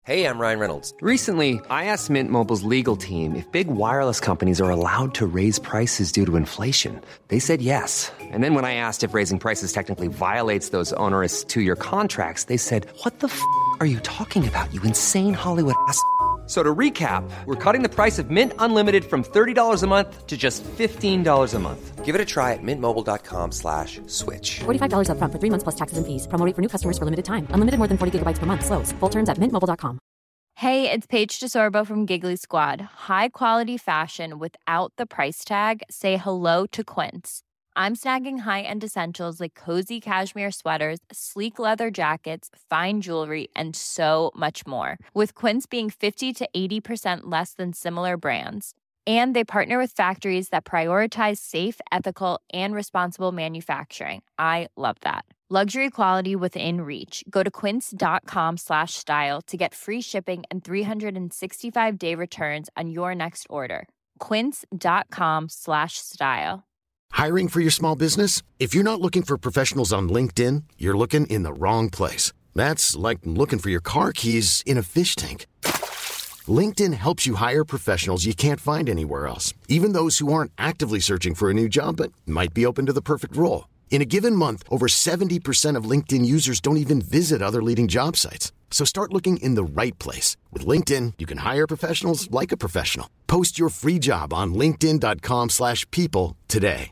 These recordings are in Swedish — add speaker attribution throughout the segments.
Speaker 1: Hey, I'm Ryan Reynolds.
Speaker 2: Recently, I asked Mint Mobile's legal team if big wireless companies are allowed to raise prices due to inflation. They said yes. And then when I asked if raising prices technically violates those onerous two-year contracts, they said, "What the are you talking about, you insane Hollywood ass?" So to recap, we're cutting the price of Mint Unlimited from $30 a month to just $15 a month.
Speaker 1: Give it a try at mintmobile.com/switch.
Speaker 3: $45 up front for 3 months plus taxes and fees. Promo rate for new customers for limited time. Unlimited more than 40 gigabytes per month. Slows full terms at mintmobile.com.
Speaker 4: Hey, it's Paige DeSorbo from Giggly Squad. High quality fashion without the price tag. Say hello to Quince. I'm snagging high-end essentials like cozy cashmere sweaters, sleek leather jackets, fine jewelry, and so much more. With Quince being 50 to 80% less than similar brands. And they partner with factories that prioritize safe, ethical, and responsible manufacturing. I love that. Luxury quality within reach. Go to quince.com/style to get free shipping and 365-day returns on your next order. Quince.com/style.
Speaker 5: Hiring for your small business? If you're not looking for professionals on LinkedIn, you're looking in the wrong place. That's like looking for your car keys in a fish tank. LinkedIn helps you hire professionals you can't find anywhere else, even those who aren't actively searching for a new job but might be open to the perfect role. In a given month, over 70% of LinkedIn users don't even visit other leading job sites. So start looking in the right place. With LinkedIn, you can hire professionals like a professional. Post your free job on linkedin.com/people today.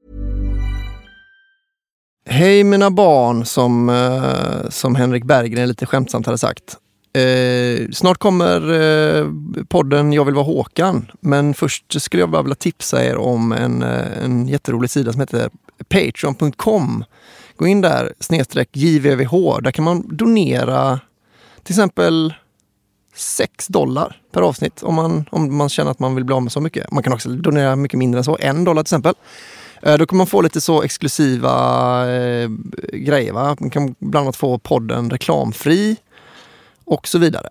Speaker 6: Hej mina barn, som Henrik Berggren lite skämtsamt hade sagt. Snart kommer podden Jag vill vara Håkan. Men först skulle jag bara vilja tipsa er om en jätterolig sida som heter patreon.com. Gå in där, /JVVH. Där kan man donera till exempel $6 per avsnitt om man känner att man vill bli av med så mycket. Man kan också donera mycket mindre än så, $1 till exempel. Då kan man få lite så exklusiva grejer. Va? Man kan bland annat få podden reklamfri och så vidare.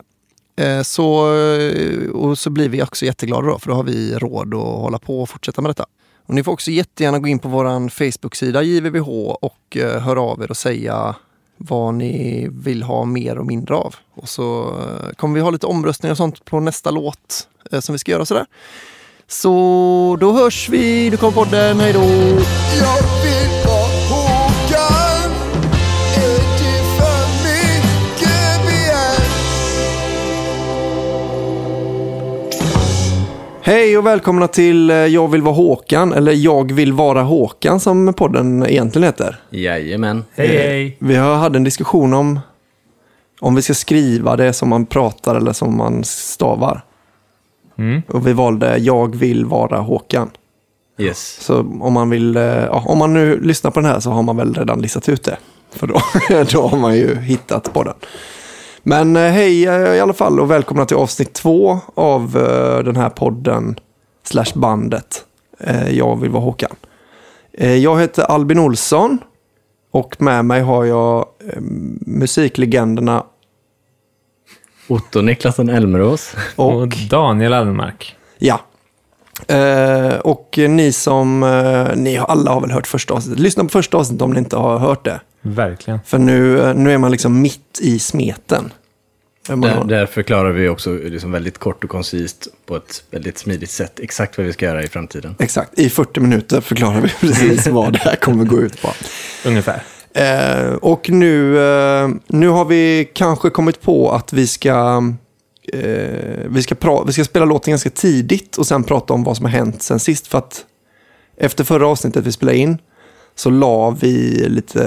Speaker 6: Så blir vi också jätteglada då, för då har vi råd att hålla på och fortsätta med detta. Och ni får också jättegärna gå in på våran Facebook-sida JVVH och höra av er och säga vad ni vill ha mer och mindre av. Och så kommer vi ha lite omröstningar och sånt på nästa låt som vi ska göra sådär. Så då hörs vi. Nu kommer podden. Hej då!
Speaker 7: Jag vill vara Håkan. Är det för mycket begärt?
Speaker 6: Hej och välkomna till Jag vill vara Håkan, eller Jag vill vara Håkan som podden egentligen heter.
Speaker 8: Jajamän.
Speaker 6: Hej. Vi har haft en diskussion om vi ska skriva det som man pratar eller som man stavar. Och vi valde Jag vill vara Håkan.
Speaker 8: Yes. Så
Speaker 6: om man nu lyssnar på den här så har man väl redan listat ut det. För då har man ju hittat på den. Men hej i alla fall och välkomna till avsnitt 2 av den här podden /bandet Jag vill vara Håkan. Jag heter Albin Olsson och med mig har jag musiklegenderna
Speaker 8: Otto Niklasson Elmerås
Speaker 9: och Daniel Almark.
Speaker 6: Ja. Och ni alla har väl hört första avsnittet. Lyssna på första avsnittet om ni inte har hört det.
Speaker 9: Verkligen.
Speaker 6: För nu är man liksom mitt i smeten.
Speaker 8: Där förklarar vi också liksom väldigt kort och koncist på ett väldigt smidigt sätt exakt vad vi ska göra i framtiden.
Speaker 6: Exakt. I 40 minuter förklarar vi precis vad det här kommer gå ut på.
Speaker 9: Ungefär.
Speaker 6: Och nu har vi kanske kommit på att vi ska spela låten ganska tidigt och sen prata om vad som har hänt sen sist. För att efter förra avsnittet vi spelade in så la vi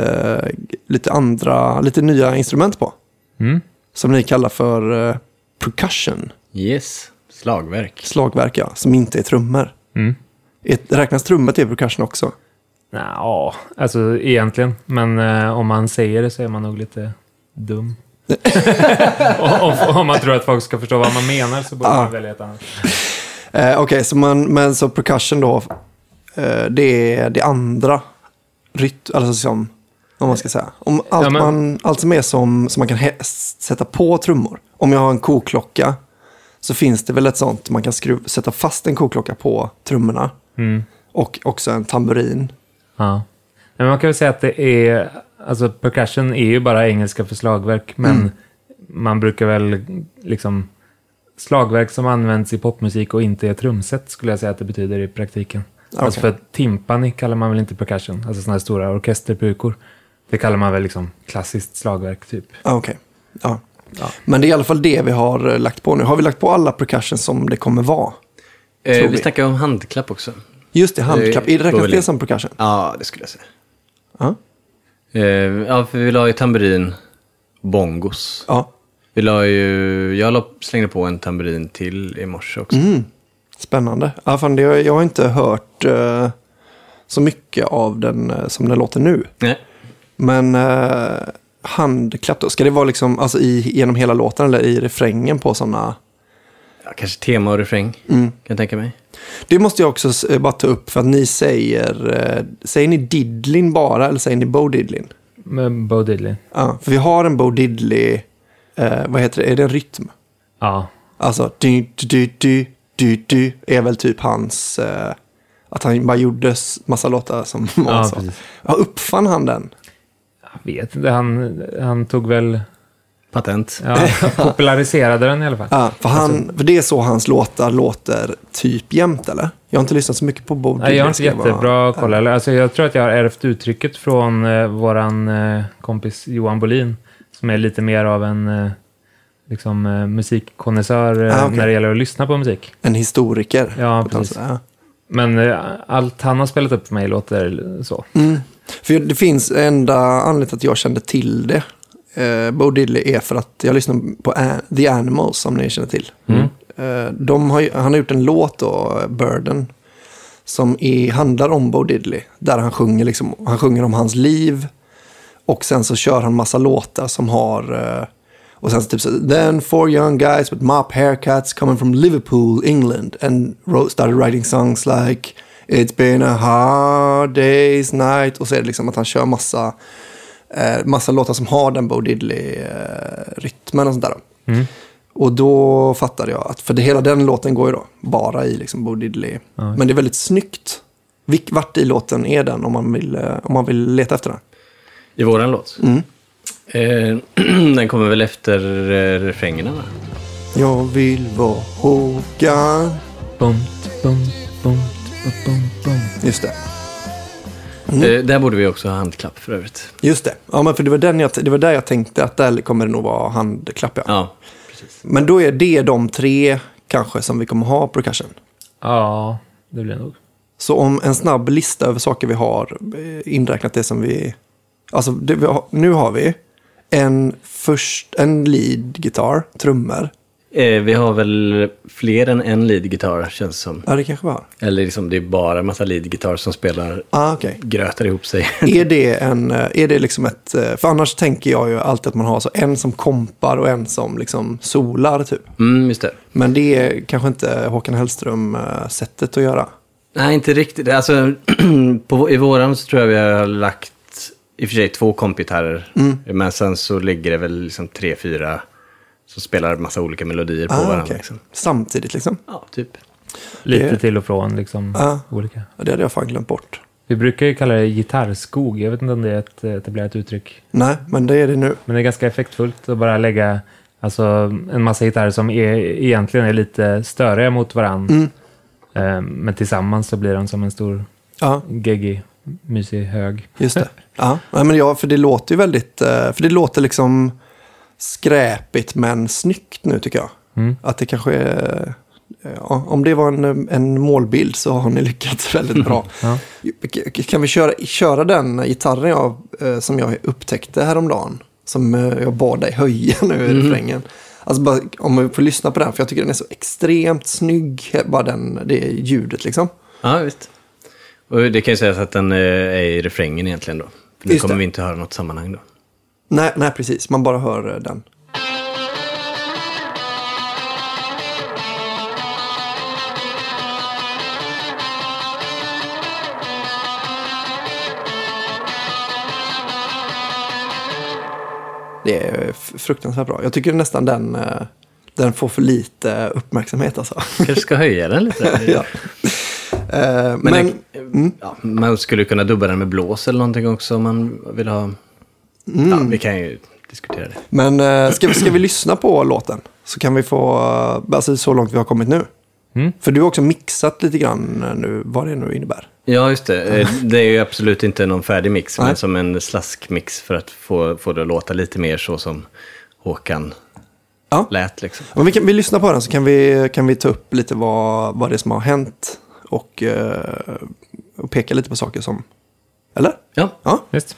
Speaker 6: lite nya instrument på. Som ni kallar för percussion.
Speaker 8: Yes, slagverk.
Speaker 6: Slagverk, ja, som inte är trummor. Räknas trummor till percussion också?
Speaker 9: Ja, alltså egentligen. Men om man säger det så är man nog lite dum. om man tror att folk ska förstå vad man menar så borde man välja ett annat.
Speaker 6: Okej, så percussion då, det är det andra alltså som, om man ska säga. Om allt som är som man kan sätta på trummor. Om jag har en koklocka så finns det väl ett sånt man kan sätta fast en koklocka på trummorna. Och också en tamburin.
Speaker 9: Ja. Men man kan väl säga att det är, alltså percussion är ju bara engelska för slagverk, men man brukar väl liksom slagverk som används i popmusik och inte är trumset skulle jag säga att det betyder i praktiken.
Speaker 6: Okay.
Speaker 9: Alltså för timpani kallar man väl inte percussion, alltså såna här stora orkesterpukor. Det kallar man väl liksom klassiskt slagverk typ.
Speaker 6: Okej. Ja. Men det är i alla fall det vi har lagt på nu. Har vi lagt på alla percussion som det kommer vara?
Speaker 8: Vi snackar om handklapp också.
Speaker 6: Just det, handklapp. Är det räknas det som percussion?
Speaker 8: Ja, det skulle jag säga.
Speaker 6: Ja.
Speaker 8: Ja, för vi la ju tamburin, bongos.
Speaker 6: Ja.
Speaker 8: Vi la ju, slängde på en tamburin till i morse också.
Speaker 6: Spännande. Ja, fan, jag har inte hört så mycket av den som den låter nu.
Speaker 8: Nej.
Speaker 6: Men handklapp då, ska det vara liksom alltså genom hela låten eller i refrängen på sådana?
Speaker 8: Ja, kanske tema och refräng, kan jag tänka mig.
Speaker 6: Det måste jag också bara ta upp för att ni säger ni Diddlin bara eller säger ni Bo Diddlin?
Speaker 9: Med Bo Diddley.
Speaker 6: Ja, för vi har en Bo Diddley, vad heter det, är det en rytm?
Speaker 9: Ja.
Speaker 6: Alltså, du är väl typ hans, att han bara gjorde massa låtar som var så. Ja, uppfann han den?
Speaker 9: Jag vet inte, han tog väl
Speaker 8: patent.
Speaker 9: Ja, populariserade den i alla fall.
Speaker 6: Ja, för det är så hans låtar låter typ jämt, eller? Jag har inte lyssnat så mycket på Bo Diddley.
Speaker 9: Nej, jag har inte jättebra koll. Alltså, jag tror att jag har ärvt uttrycket från våran kompis Johan Bolin, som är lite mer av en liksom, musikkonnässör när det gäller att lyssna på musik.
Speaker 6: En historiker.
Speaker 9: Ja, precis. Men allt han har spelat upp för mig låter så.
Speaker 6: För det finns enda anledning att jag kände till det. Bo Diddley är för att jag lyssnar på The Animals, som ni känner till. Han har gjort en låt då, Burden, som handlar om Bo Diddley, där han sjunger om hans liv, och sen så kör han massa låtar som har och sen så typ så, then 4 young guys with mop haircuts coming from Liverpool, England, and started writing songs like It's been a hard day's night, och så är det liksom att han kör massa låtar som har den Bo Diddley-rytmen och sånt där. Och då fattade jag att, för hela den låten går ju då bara i liksom Bo Diddley. Men det är väldigt snyggt. Vart i låten är den om man vill leta efter den?
Speaker 8: I våran låt? Den kommer väl efter refrängerna, va?
Speaker 6: Jag vill vara Håkan. Just det.
Speaker 8: Där borde vi också ha handklapp för övrigt.
Speaker 6: Just det. Ja, men för det var där jag tänkte att där kommer det nog vara handklapp.
Speaker 8: Ja, precis.
Speaker 6: Men då är det de 3 kanske som vi kommer ha percussion.
Speaker 9: Ja, det blir nog.
Speaker 6: Så om en snabb lista över saker vi har inräknat det som vi... Alltså nu har vi en lead-gitarr, trummor.
Speaker 8: Vi har väl fler än en lead-gitarr, känns som.
Speaker 6: Ja, det kanske var.
Speaker 8: Eller liksom det är bara en massa lead-gitarr som spelar, grötar ihop sig.
Speaker 6: Är det liksom ett... För annars tänker jag ju alltid att man har så en som kompar och en som liksom solar typ.
Speaker 8: Just det.
Speaker 6: Men det är kanske inte Håkan Hellström-sättet att göra.
Speaker 8: Nej, inte riktigt. Alltså, i våran så tror jag vi har lagt i och för sig 2 kompgitarrer. Men sen så ligger det väl liksom 3-4 som spelar massa olika melodier på varandra.
Speaker 6: Okay.
Speaker 8: Liksom.
Speaker 6: Samtidigt liksom?
Speaker 8: Ja, typ.
Speaker 9: Lite till och från liksom olika.
Speaker 6: Ja, det hade jag fan glömt bort.
Speaker 9: Vi brukar ju kalla det gitarrskog. Jag vet inte om det är ett etablerat uttryck.
Speaker 6: Nej, men det är det nu.
Speaker 9: Men det är ganska effektfullt att bara lägga alltså, en massa gitarrer som egentligen är lite störiga mot varann. Men tillsammans så blir de som en stor geggig, mysig hög.
Speaker 6: Just det. Ja, men för det låter ju väldigt... För det låter liksom skräpigt men snyggt nu tycker jag. Att det kanske är... Ja, om det var en målbild så har ni lyckats väldigt bra. Kan vi köra den gitarren som jag upptäckte häromdagen? Som jag bad dig höja nu i refrängen. Alltså bara, om vi får lyssna på den, för jag tycker den är så extremt snygg, bara det ljudet liksom.
Speaker 8: Ja, visst. Och det kan ju sägas att den är i refrängen egentligen då. För nu kommer vi inte höra något sammanhang då.
Speaker 6: Nej, precis. Man bara hör den. Det är fruktansvärt bra. Jag tycker nästan den får för lite uppmärksamhet alltså.
Speaker 8: Kanske ska höja den lite.
Speaker 6: Ja. Man
Speaker 8: skulle kunna dubba den med blås eller någonting också om man vill ha... Ja, vi kan ju diskutera det.
Speaker 6: Men ska vi lyssna på låten? Så kan vi få, alltså så långt vi har kommit nu. För du har också mixat lite grann nu, vad det nu innebär.
Speaker 8: Ja, just det. Det är ju absolut inte någon färdig mix, men som en slaskmix för att få det att låta lite mer så som Håkan lät. Liksom.
Speaker 6: Men vi lyssnar på den så kan vi ta upp lite vad det är som har hänt och peka lite på saker som... Eller?
Speaker 8: Ja.
Speaker 9: Just.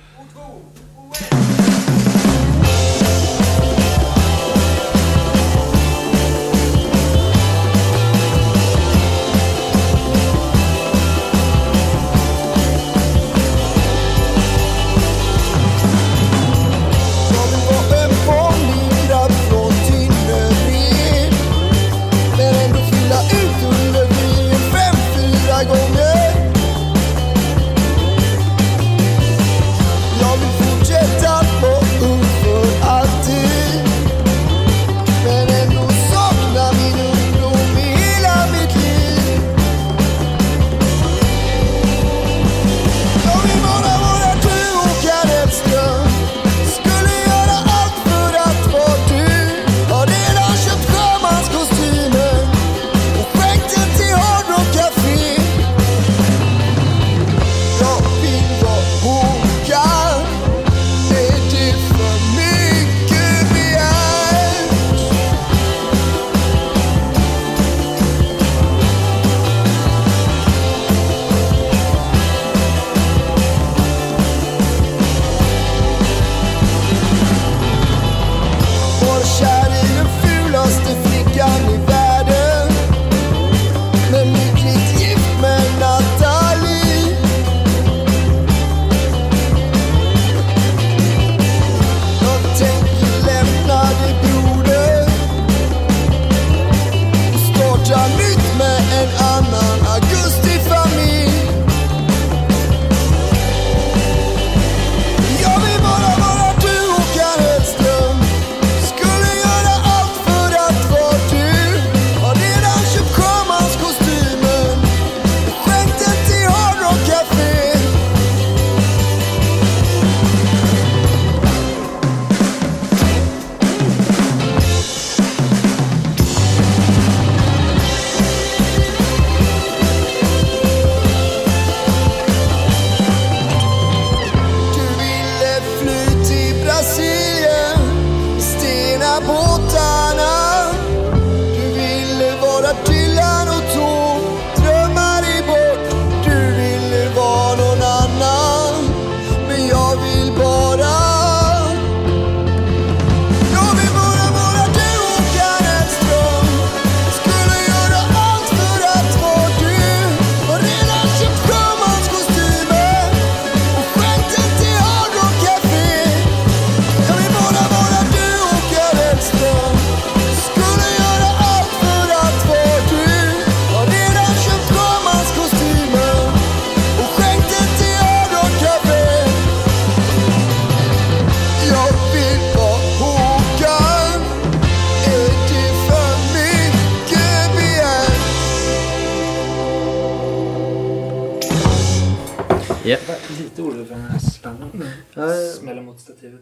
Speaker 9: Lite orolig för den här spännen. Smäller mot stativet.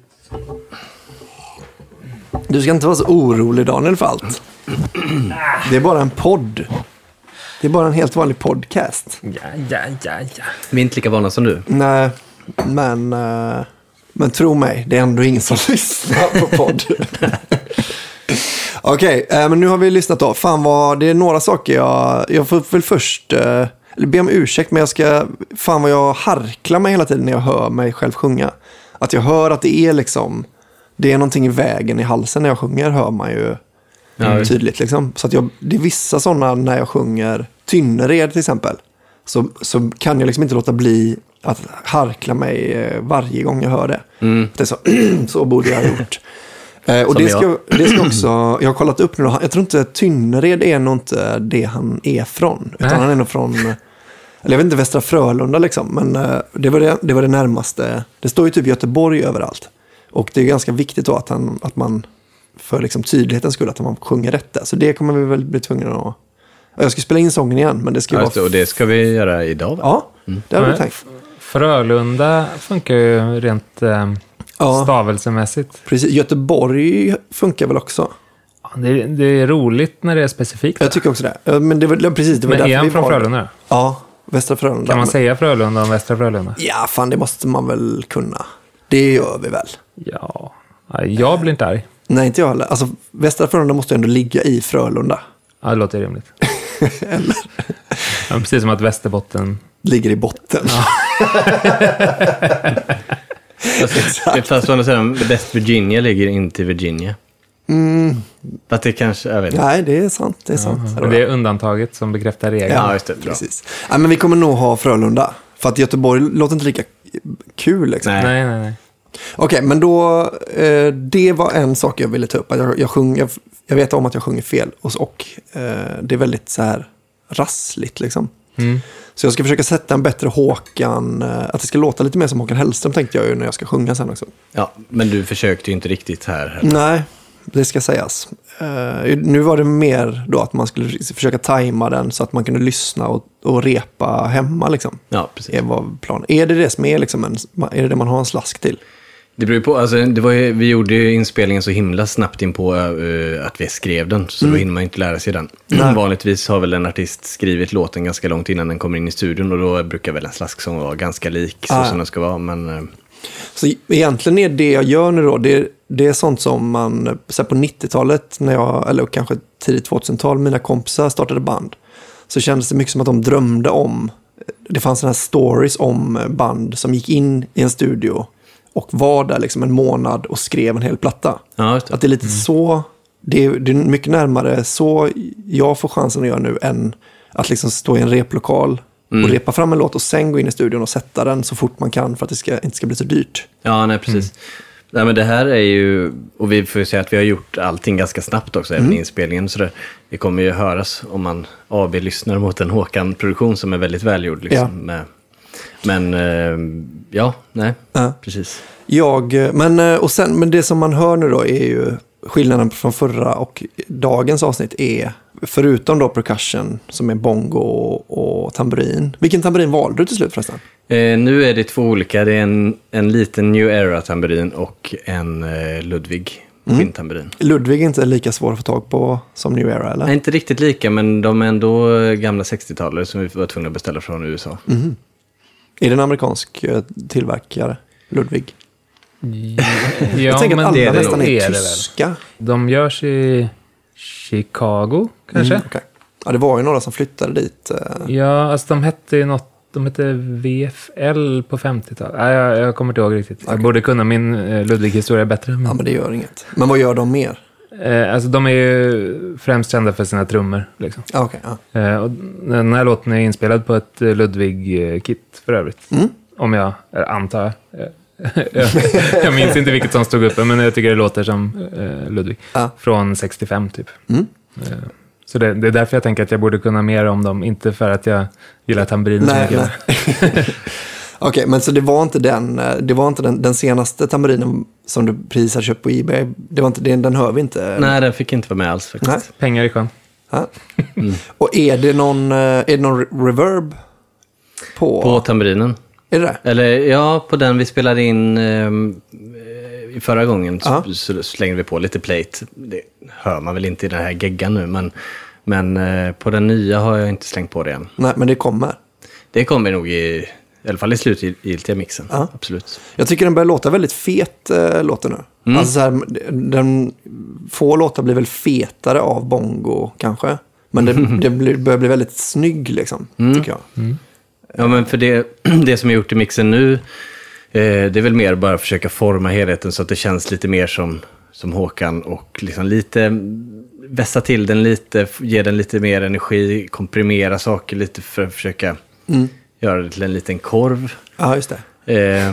Speaker 6: Du ska inte vara så orolig, Daniel, för allt. Det är bara en podd. Det är bara en helt vanlig podcast.
Speaker 9: Ja.
Speaker 8: Vi är inte lika vana som du.
Speaker 6: Nej, men tro mig, det är ändå ingen som lyssnar på podd. Okej, men nu har vi lyssnat då. Det är några saker jag får väl först be om ursäkt, men vad jag harklar mig hela tiden när jag hör mig själv sjunga. Att jag hör att det är liksom, det är någonting i vägen i halsen när jag sjunger, hör man ju tydligt liksom. Så att det är vissa sådana, när jag sjunger Tynnered till exempel, så kan jag liksom inte låta bli att harkla mig varje gång jag hör det. Det är så borde jag ha gjort. Och det ska också, jag har kollat upp nu, jag tror inte Tynnered är nog inte det han är från, utan han är nog från, eller jag vet inte, Västra Frölunda liksom, men det var det närmaste. Det står ju typ Göteborg överallt, och det är ganska viktigt då att man för liksom tydlighetens skull, att man sjunger rätt där. Så det kommer vi väl bli tvungna att... Jag ska spela in sången igen, men det ska vara...
Speaker 8: Och det ska vi göra idag, va?
Speaker 6: Ja, det har vi tänkt.
Speaker 9: Frölunda funkar ju rent stavelsemässigt.
Speaker 6: Precis. Göteborg funkar väl också?
Speaker 9: Ja, det är roligt när det är specifikt.
Speaker 6: Jag tycker också det. Men det var precis det var
Speaker 9: men
Speaker 6: därför
Speaker 9: är han
Speaker 6: vi
Speaker 9: från
Speaker 6: var...
Speaker 9: Frölunda?
Speaker 6: Ja, Västra Frölunda.
Speaker 9: Kan man säga Frölunda om Västra Frölunda?
Speaker 6: Ja, fan det måste man väl kunna. Det gör vi väl.
Speaker 9: Ja, jag blir inte arg.
Speaker 6: Nej, inte jag heller. Alltså, Västra Frölunda måste ju ändå ligga i Frölunda.
Speaker 9: Ja, det låter rimligt.
Speaker 6: Eller?
Speaker 9: Ja, precis som att Västerbotten...
Speaker 6: ligger i botten. Ja.
Speaker 8: Fast man säger West Virginia ligger inte i Virginia. Att det kanske, jag vet inte.
Speaker 6: Nej, det är sant. Det är sant.
Speaker 9: Det är undantaget som bekräftar regeln.
Speaker 6: Ja, just det. Precis. Ja, men vi kommer nog ha Frölunda. För att Göteborg låter inte lika kul. Liksom.
Speaker 9: Nej.
Speaker 6: Okej, men då... det var en sak jag ville ta upp. Att jag vet om att jag sjunger fel. Och det är väldigt så här rassligt liksom. Så jag ska försöka sätta en bättre Håkan... att det ska låta lite mer som Håkan Hellström tänkte jag ju när jag ska sjunga sen också. Ja,
Speaker 8: men du försökte ju inte riktigt här.
Speaker 6: Nej, det ska sägas. Nu var det mer då att man skulle försöka tajma den så att man kunde lyssna och repa hemma liksom. Ja, precis. Det var planen. Är det som är liksom är det man har en slask till?
Speaker 8: Det beror ju på, alltså, vi gjorde ju inspelningen så himla snabbt in på att vi skrev den, så då hinner man inte lära sig den. Vanligtvis har väl en artist skrivit låten ganska långt innan den kommer in i studion, och då brukar väl en slasksång vara ganska lik så som den ska vara, men...
Speaker 6: Så egentligen är det jag gör nu då, det är sånt som man, så på 90-talet, eller kanske tidigt 2000-tal, mina kompisar startade band, så kändes det mycket som att de drömde om, det fanns såna här stories om band som gick in i en studio och var där liksom en månad och skrev en hel platta. Ja, just det. Att det är lite så, det är mycket närmare så jag får chansen att göra nu än att liksom stå i en replokal och repa fram en låt och sen gå in i studion och sätta den så fort man kan för att det inte ska bli så dyrt. Ja, nej, precis.
Speaker 8: Nej, men det här är ju, och vi får ju säga att vi har gjort allting ganska snabbt också, även i inspelningen, så det kommer ju höras om man AB-lyssnar mot en Håkan-produktion som är väldigt välgjord liksom. Ja. Men precis.
Speaker 6: Men det som man hör nu då är ju skillnaden från förra och dagens avsnitt är, förutom då percussion som är bongo och tamburin. Vilken tamburin valde du till slut förresten?
Speaker 8: Nu är det två olika. Det är en liten New Era tamburin och en Ludwig skinntamburin.
Speaker 6: Ludwig är inte lika svår att få tag på som New Era, eller?
Speaker 8: Nej, inte riktigt lika, men de är ändå gamla 60-talare som vi var tvungna att beställa från USA.
Speaker 6: Är det en amerikansk tillverkare, Ludwig?
Speaker 9: Jag tänker att
Speaker 6: alla nästan är tyska.
Speaker 9: De görs i Chicago, kanske?
Speaker 6: Okay. Ja, det var ju några som flyttade dit.
Speaker 9: Ja, alltså de hette VFL på 50-talet. Jag kommer inte ihåg riktigt. Okay. Jag borde kunna min Ludwig-historia bättre. Men...
Speaker 6: Ja, men det gör inget. Men vad gör de mer?
Speaker 9: Alltså de är ju främst kända för sina trummor. Liksom.
Speaker 6: Okay,
Speaker 9: och den här låten är inspelad på ett Ludwig-kit för övrigt. Om jag antar. Jag minns inte vilket som stod uppe, men jag tycker det låter som Ludwig. Från 65 typ. Så det är därför jag tänker att jag borde kunna mer om dem. Inte för att jag gillar tamburinen så mycket.
Speaker 6: Okej, men så det var inte den senaste tamburinen som du precis har köpt på eBay. Det var inte den hör vi inte.
Speaker 8: Nej, den fick inte vara med alls faktiskt. Nej.
Speaker 9: Pengar i sjön.
Speaker 6: Och är det någon reverb
Speaker 8: på tamburinen?
Speaker 6: Är det det?
Speaker 8: Eller ja, på den vi spelade in i förra gången så slängde vi på lite plate. Det hör man väl inte i den här geggan nu, men på den nya har jag inte slängt på det än.
Speaker 6: Nej, men det kommer.
Speaker 8: Det kommer nog i alla fall i slutgiltiga mixen. Absolut.
Speaker 6: Jag tycker den börjar låta väldigt fet låter nu. Alltså så här, den få låtar blir väl fetare av bongo kanske. Men det börjar bli väldigt snygg liksom, tycker jag.
Speaker 8: Ja, men för det som jag gjort i mixen nu, det är väl mer bara att försöka forma helheten så att det känns lite mer som Håkan och liksom lite vässa till den lite, ge den lite mer energi, komprimera saker lite för att försöka göra det till en liten korv.
Speaker 6: Ja, just det.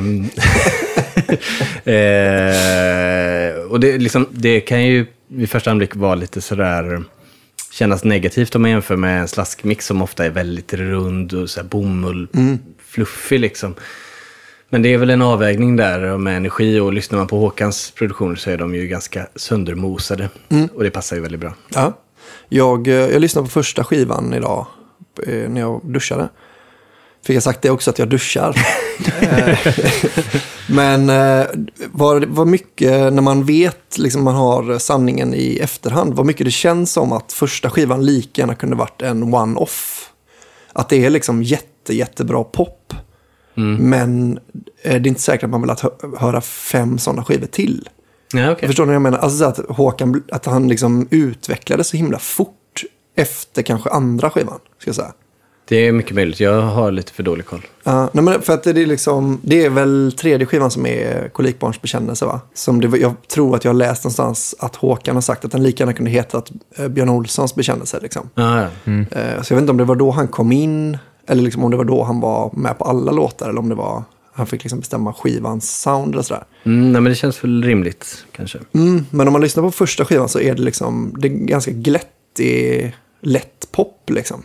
Speaker 8: Och det kan ju vid första anblick vara lite sådär, kännas negativt om man jämför med en slaskmix som ofta är väldigt rund och så här bomull, fluffig liksom. Men det är väl en avvägning där med energi, och lyssnar man på Håkans produktioner så är de ju ganska söndermosade och det passar ju väldigt bra.
Speaker 6: Ja. Jag lyssnade på första skivan idag när jag duschade. Fick jag sagt det också att jag duschar. Men var mycket, när man vet, liksom man har sanningen i efterhand, vad mycket det känns som att första skivan lika gärna kunde varit en one-off. Att det är liksom jättebra pop. Men det är inte säkert att man vill höra 5 sådana skivor till.
Speaker 8: Ja, okay.
Speaker 6: Förstår ni vad jag menar? Alltså att Håkan, att han liksom utvecklades så himla fort efter kanske andra skivan, ska jag säga.
Speaker 8: Det är mycket möjligt. Jag har lite för dålig koll.
Speaker 6: Ja, men för att det är liksom, det är väl 3:e skivan som är Kolikbarns bekännelse, va? Som jag tror att jag har läst någonstans att Håkan har sagt att den lika gärna kunde heta Björn Olssons bekännelse liksom. Så jag vet inte om det var då han kom in, eller liksom om det var då han var med på alla låtar, eller om det var han fick liksom bestämma skivans sound eller sådär.
Speaker 8: Nej, men det känns väl rimligt kanske.
Speaker 6: Men om man lyssnar på första skivan så är det liksom, det är ganska glättig, lätt pop liksom.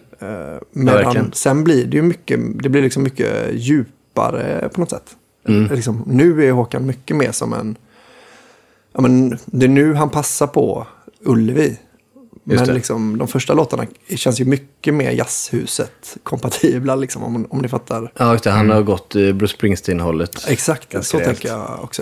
Speaker 6: Medan sen blir det ju mycket, det blir liksom mycket djupare på något sätt. Liksom, nu är Håkan mycket mer som en, ja, men det är nu han passar på Ullevi. Men liksom, de första låtarna känns ju mycket mer jazzhuset kompatibla liksom, om ni fattar.
Speaker 8: Ja, just det, han har gått Bruce Springsteen-hållet.
Speaker 6: Exakt, så tänker jag också.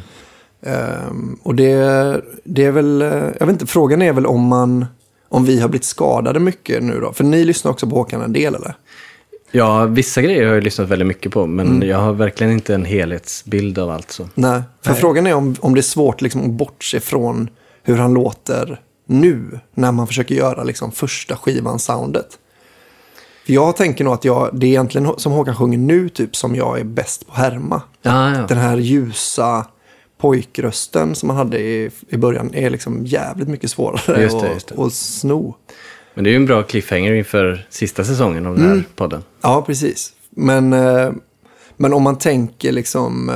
Speaker 6: Och det är väl, jag vet inte, frågan är väl om vi har blivit skadade mycket nu då. För ni lyssnar också på Håkan en del, eller?
Speaker 8: Ja, vissa grejer har jag lyssnat väldigt mycket på. Men jag har verkligen inte en helhetsbild av allt så.
Speaker 6: Nej, för frågan är om det är svårt liksom att bortse från hur han låter nu. När man försöker göra liksom första skivan soundet. För jag tänker nog att det är egentligen som Håkan sjunger nu typ som jag är bäst på härma. Den här ljusa pojkrösten som man hade i början är liksom jävligt mycket svårare att sno. Men det är ju en bra cliffhanger inför sista säsongen av den här podden. Ja, precis. Men om man tänker liksom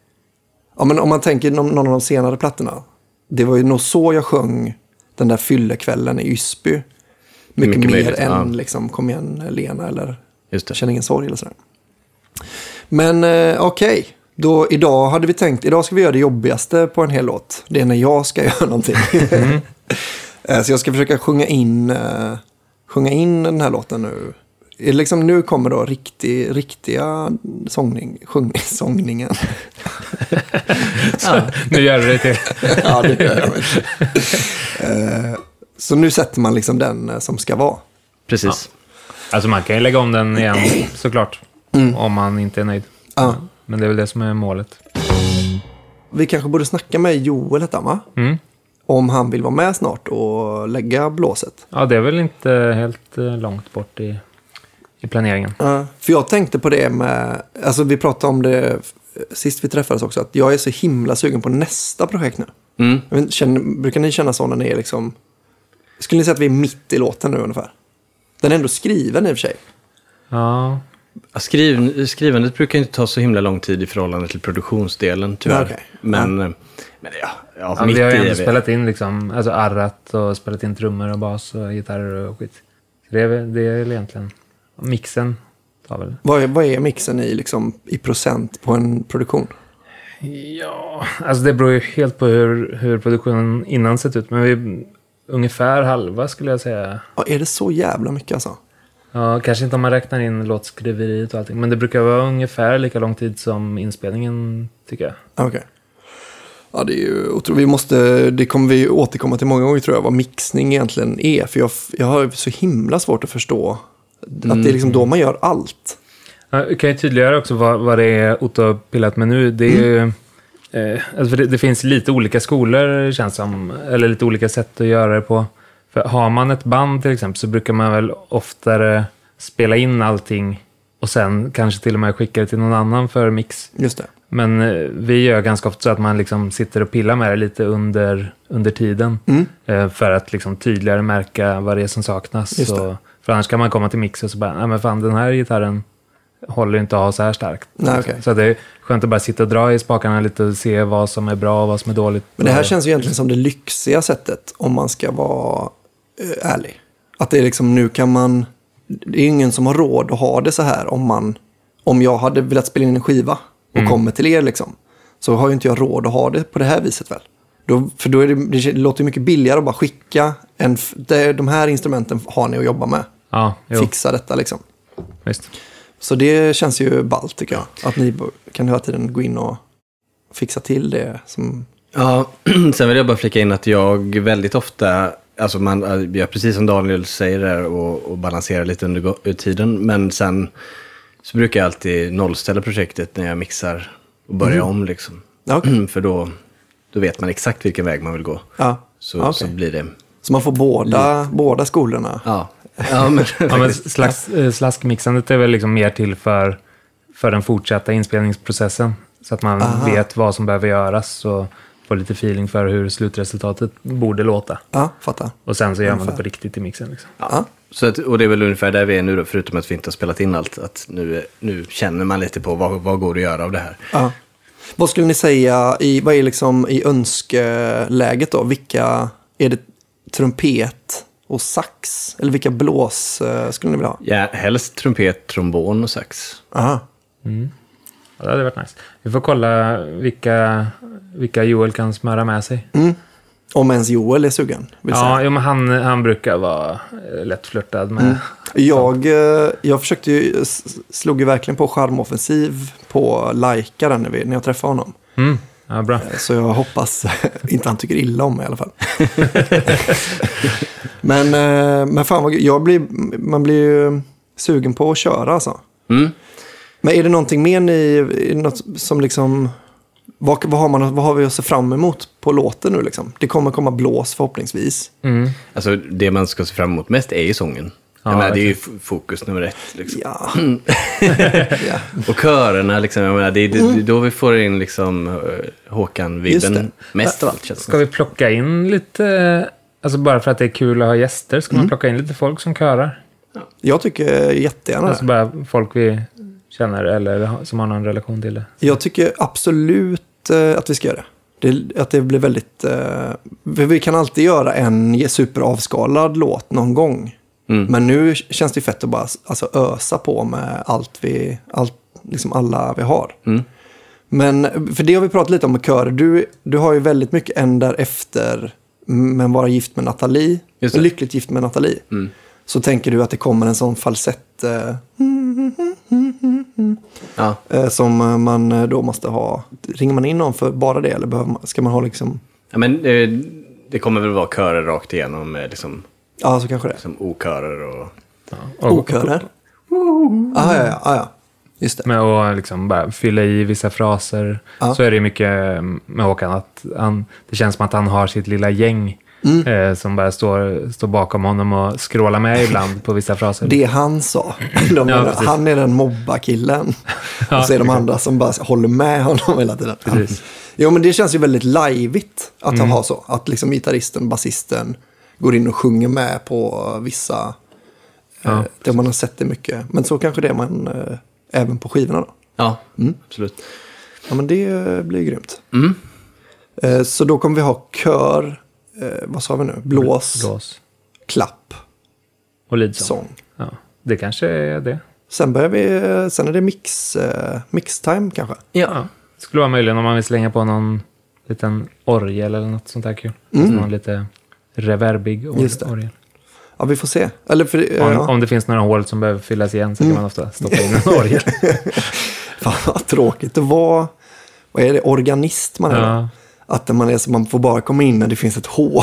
Speaker 6: om man tänker någon av de senare plattorna, det var ju nog så jag sjöng den där fyllekvällen i Ysby. Mycket mer möjligt, än liksom Kom igen Lena eller Känn ingen sorg eller sådär. Men okej. Då, idag ska vi göra det jobbigaste på en hel låt. Det är när jag ska göra någonting. Så jag ska försöka sjunga in den här låten nu. Liksom, nu kommer då riktiga sångningen.
Speaker 9: Nu gör du det till.
Speaker 6: Ja, det gör jag. Så nu sätter man liksom den som ska vara. Precis.
Speaker 9: Ja. Alltså man kan ju lägga om den igen såklart. Om man inte är nöjd. Ja. Men det är väl det som är målet.
Speaker 6: Vi kanske borde snacka med Joel detta, va? Om han vill vara med snart och lägga blåset.
Speaker 9: Ja, det är väl inte helt långt bort i planeringen.
Speaker 6: För jag tänkte på det med, alltså vi pratade om det sist vi träffades också, att jag är så himla sugen på nästa projekt nu. Brukar ni känna så när ni är liksom, skulle ni säga att vi är mitt i låten nu ungefär? Den är ändå skriven i och för sig.
Speaker 9: Ja.
Speaker 8: Skrivandet brukar inte ta så himla lång tid i förhållande till produktionsdelen, tyvärr.
Speaker 6: Okay.
Speaker 8: Men
Speaker 9: vi har ju ändå spelat in liksom, alltså arrat och spelat in trummor och bas och gitarrer och skit. Så det är egentligen mixen tar väl.
Speaker 6: Vad är mixen i procent på en produktion?
Speaker 9: Ja, alltså det beror ju helt på hur produktionen innan sett ut. Men vi ungefär halva skulle jag säga.
Speaker 6: Ja, är det så jävla mycket alltså?
Speaker 9: Ja, kanske inte om man räknar in låtskriveriet och allting. Men det brukar vara ungefär lika lång tid som inspelningen, tycker jag.
Speaker 6: Okej. Ja, det är ju otroligt. Det kommer vi återkomma till många gånger, tror jag, vad mixning egentligen är. För jag har så himla svårt att förstå att det är liksom då man gör allt.
Speaker 9: Ja, kan jag tydliggöra också vad det är Otto har pillat med nu? Det är ju, alltså det finns lite olika skolor, känns som, eller lite olika sätt att göra det på. För har man ett band till exempel så brukar man väl oftare spela in allting och sen kanske till och med skicka det till någon annan för mix.
Speaker 6: Just det.
Speaker 9: Men vi gör ganska ofta så att man liksom sitter och pillar med det lite under tiden. För att liksom tydligare märka vad det är som saknas. Så, för annars kan man komma till mix och så bara, nej men fan, den här gitarren håller inte att ha så här starkt.
Speaker 6: Nej, okay.
Speaker 9: Så det är skönt att bara sitta och dra i spakarna lite och se vad som är bra och vad som är dåligt.
Speaker 6: Men det här känns ju egentligen som det lyxiga sättet, om man ska vara ärlig. Att det är liksom, nu kan man, det är ingen som har råd att ha det så här. Om jag hade velat spela in en skiva och kommer till er liksom, så har ju inte jag råd att ha det på det här viset väl. För då är det låter mycket billigare att bara skicka de här instrumenten har ni att jobba med.
Speaker 9: Ja,
Speaker 6: fixa detta liksom.
Speaker 9: Visst.
Speaker 6: Så det känns ju ballt tycker jag. Att ni kan hela tiden gå in och fixa till det som...
Speaker 8: Ja, sen vill jag bara flika in att jag väldigt ofta, alltså man gör precis som Daniel säger där och balanserar lite under tiden, men sen så brukar jag alltid nollställa projektet när jag mixar och börjar om liksom. Okay. För då vet man exakt vilken väg man vill gå.
Speaker 6: Ja.
Speaker 8: Så blir det...
Speaker 6: Så man får båda skolorna?
Speaker 8: Ja. Men
Speaker 9: slaskmixandet är väl liksom mer till för den fortsatta inspelningsprocessen. Så att man vet vad som behöver göras och får lite feeling för hur slutresultatet borde låta.
Speaker 6: Ja, fattar.
Speaker 9: Och sen så gör man det på riktigt i mixen. Liksom.
Speaker 8: Ja. Så och det är väl ungefär där vi är nu då, förutom att vi inte har spelat in allt. Att nu känner man lite på vad går det att göra av det här.
Speaker 6: Ja. Vad skulle ni säga, vad är liksom i önskeläget då? Vilka, är det trumpet och sax? Eller vilka blås skulle ni vilja ha?
Speaker 8: Ja, helst trumpet, trombon och sax.
Speaker 6: Aha.
Speaker 9: Ja, det hade varit nice. Vi får kolla vilka Joel kan smöra med sig.
Speaker 6: Om ens Joel är sugen.
Speaker 9: Ja, men han brukar vara lättflörtad med.
Speaker 6: Jag försökte ju, slog ju verkligen på charmoffensiv på Laika när jag träffade honom.
Speaker 9: Ja, bra.
Speaker 6: Så jag hoppas inte han tycker illa om mig i alla fall. men fan, man blir ju sugen på att köra alltså. Men är det någonting mer något som liksom... Vad har vi att se fram emot på låten nu liksom? Det kommer komma blås förhoppningsvis.
Speaker 8: Alltså det man ska se fram emot mest är ju sången. Ja, det är ju fokus nummer 1 liksom.
Speaker 6: Ja.
Speaker 8: Och körerna liksom, det är då vi får in liksom Håkan-vibben mest av allt.
Speaker 9: Ska vi plocka in lite, alltså bara för att det är kul att ha gäster, ska man plocka in lite folk som körar?
Speaker 6: Jag tycker jättegärna
Speaker 9: alltså bara folk vi känner eller som har någon relation till det.
Speaker 6: Jag tycker absolut att vi ska göra det. Att det blir väldigt... vi kan alltid göra en superavskalad låt någon gång. Men nu känns det fett att bara ösa på med allt liksom alla vi har. Men för det har vi pratat lite om med körer. Du har ju väldigt mycket ändar efter men vara gift med Nathalie. Lyckligt gift med Nathalie. Så tänker du att det kommer en sån falsett som man då måste ha. Ringer man in någon för bara det eller ska man ha liksom...
Speaker 8: Ja, men det kommer väl vara körer rakt igenom liksom...
Speaker 6: Ja, så kanske det.
Speaker 8: Som okörer och...
Speaker 6: Okörer? Ja. Just det.
Speaker 9: Med att liksom bara fylla i vissa fraser. Så är det mycket med Håkan att det känns som att han har sitt lilla gäng som bara står bakom honom och scrollar med ibland på vissa fraser.
Speaker 6: Det han sa. Han är den mobba-killen. Och så är de andra som bara håller med honom hela tiden.
Speaker 9: Precis.
Speaker 6: Jo, men det känns ju väldigt liveigt att ha så. Att liksom gitarristen, basisten går in och sjunger med på vissa där man har sett det mycket. Men så kanske det är man även på skivorna då.
Speaker 8: Ja, absolut.
Speaker 6: Ja, men det blir grymt. Så då kommer vi ha kör, vad sa vi nu? Blås. Klapp.
Speaker 9: Och lidsång. Ja, det kanske är det.
Speaker 6: Sen är det mix-time kanske.
Speaker 9: Ja, det skulle vara möjligt om man vill slänga på någon liten orgel eller något sånt där kul. Någon lite reverbig orgel.
Speaker 6: Ja, vi får se. Eller
Speaker 9: om det finns några hål som behöver fyllas igen så kan man ofta stoppa in en orgel.
Speaker 6: Fan vad tråkigt. Det var... Vad är det? Organist man är då? Att man får bara komma in när det finns ett hål.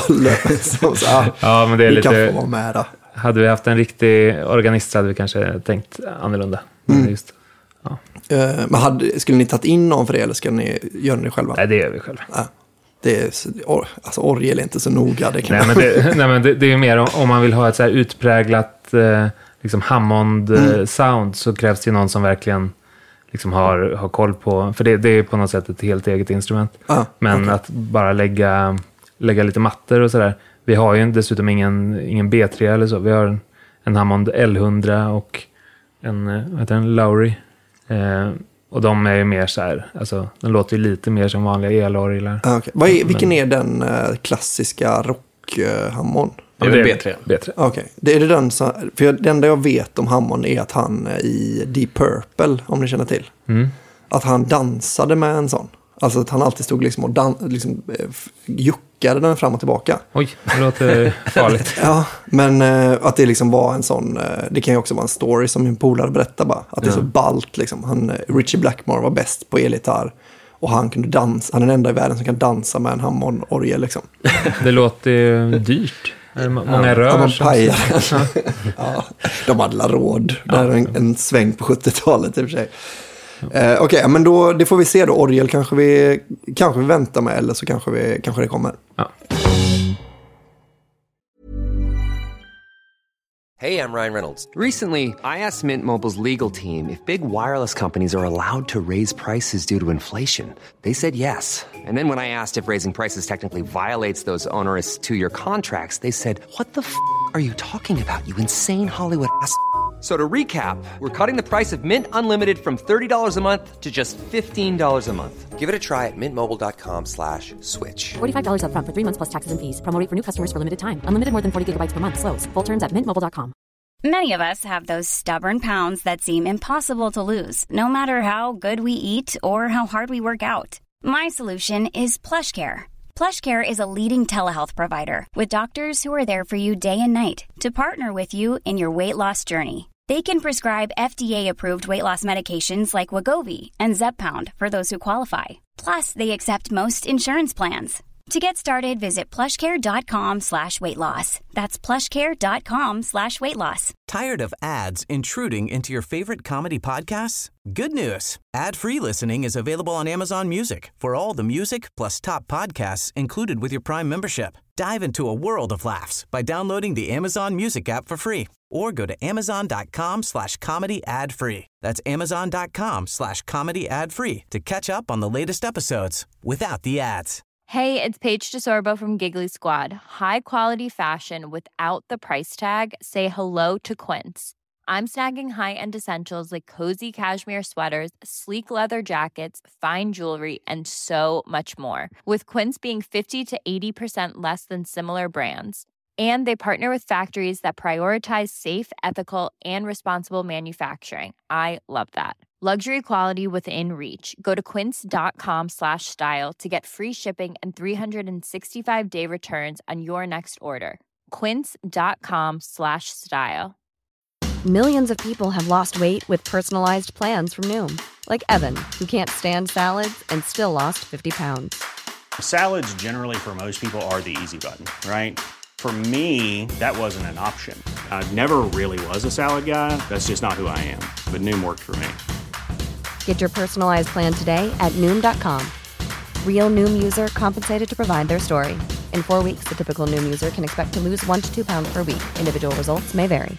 Speaker 9: Ja, men det är lite...
Speaker 6: kan få vara med då.
Speaker 9: Hade vi haft en riktig organist så hade vi kanske tänkt annorlunda. Just. Ja.
Speaker 6: Men skulle ni tagit in någon för det eller ska ni göra det själva?
Speaker 9: Nej, det gör vi själva. Ja.
Speaker 6: Orgel är inte så noga. Det kan
Speaker 9: men det är ju mer om man vill ha ett så här utpräglat liksom Hammond-sound så krävs det ju någon som verkligen liksom har koll på, för det är på något sätt ett helt eget instrument. Men att bara lägga lite mattor och sådär. Vi har ju dessutom ingen B3 eller så. Vi har en Hammond L100 och en Lowry. Och de är ju mer så här, alltså de låter ju lite mer som vanliga elorglar.
Speaker 6: Okay. Vilken är den klassiska rock-Hammond?
Speaker 8: Det är väl B3.
Speaker 6: Okej. Det är det den som, för det enda jag vet om Hammond är att han i Deep Purple, om ni känner till. Att han dansade med en sån. Alltså att han alltid stod liksom och juckade den fram och tillbaka.
Speaker 9: Oj, det låter farligt.
Speaker 6: Ja, men att det liksom var en sån... det kan ju också vara en story som min polare berättar bara. Att det är så ballt liksom. Richie Blackmore var bäst på elgitarr. Och han kunde dansa. Han är den enda i världen som kan dansa med en Hammond-orgel liksom.
Speaker 9: Det låter ju dyrt. Många rör.
Speaker 6: Ja, man pajar. Ja, de hade la råd. Det är en sväng på 70-talet i och för sig. Okej, men då, det får vi se då. Orgel kanske vi väntar med, eller så kanske det kommer.
Speaker 9: Ja.
Speaker 1: Hey, I'm Ryan Reynolds.
Speaker 2: Recently, I asked Mint Mobile's legal team if big wireless companies are allowed to raise prices due to inflation. They said yes. And then when I asked if raising prices technically violates those onerous 2-year contracts, they said, "What the f*** are you talking about, you insane Hollywood ass?" So to recap, we're cutting the price of Mint Unlimited from $30 a month to just $15 a month.
Speaker 1: Give it a try at mintmobile.com/switch.
Speaker 3: $45 up front for 3 months plus taxes and fees. Promo rate for new customers for limited time. Unlimited more than 40 gigabytes per month. Slows full terms at mintmobile.com.
Speaker 10: Many of us have those stubborn pounds that seem impossible to lose, no matter how good we eat or how hard we work out. My solution is PlushCare. PlushCare is a leading telehealth provider with doctors who are there for you day and night to partner with you in your weight loss journey. They can prescribe FDA-approved weight loss medications like Wegovy and Zepbound for those who qualify. Plus, they accept most insurance plans. To get started, visit plushcare.com/weightloss. That's plushcare.com/weightloss.
Speaker 11: Tired of ads intruding into your favorite comedy podcasts? Good news. Ad-free listening is available on Amazon Music for all the music plus top podcasts included with your Prime membership. Dive into a world of laughs by downloading the Amazon Music app for free or go to amazon.com/comedy ad-free. That's amazon.com/comedy ad-free to catch up on the latest episodes without the ads.
Speaker 4: Hey, it's Paige DeSorbo from Giggly Squad. High quality fashion without the price tag. Say hello to Quince. I'm snagging high-end essentials like cozy cashmere sweaters, sleek leather jackets, fine jewelry, and so much more. With Quince being 50 to 80% less than similar brands. And they partner with factories that prioritize safe, ethical, and responsible manufacturing. I love that. Luxury quality within reach. Go to quince.com/style to get free shipping and 365-day returns on your next order. Quince.com/style.
Speaker 12: Millions of people have lost weight with personalized plans from Noom. Like Evan, who can't stand salads and still lost 50 pounds.
Speaker 13: Salads generally for most people are the easy button, right? For me, that wasn't an option. I never really was a salad guy. That's just not who I am. But Noom worked for me.
Speaker 12: Get your personalized plan today at Noom.com. Real Noom user compensated to provide their story. In 4 weeks, the typical Noom user can expect to lose 1 to 2 pounds per week. Individual results may vary.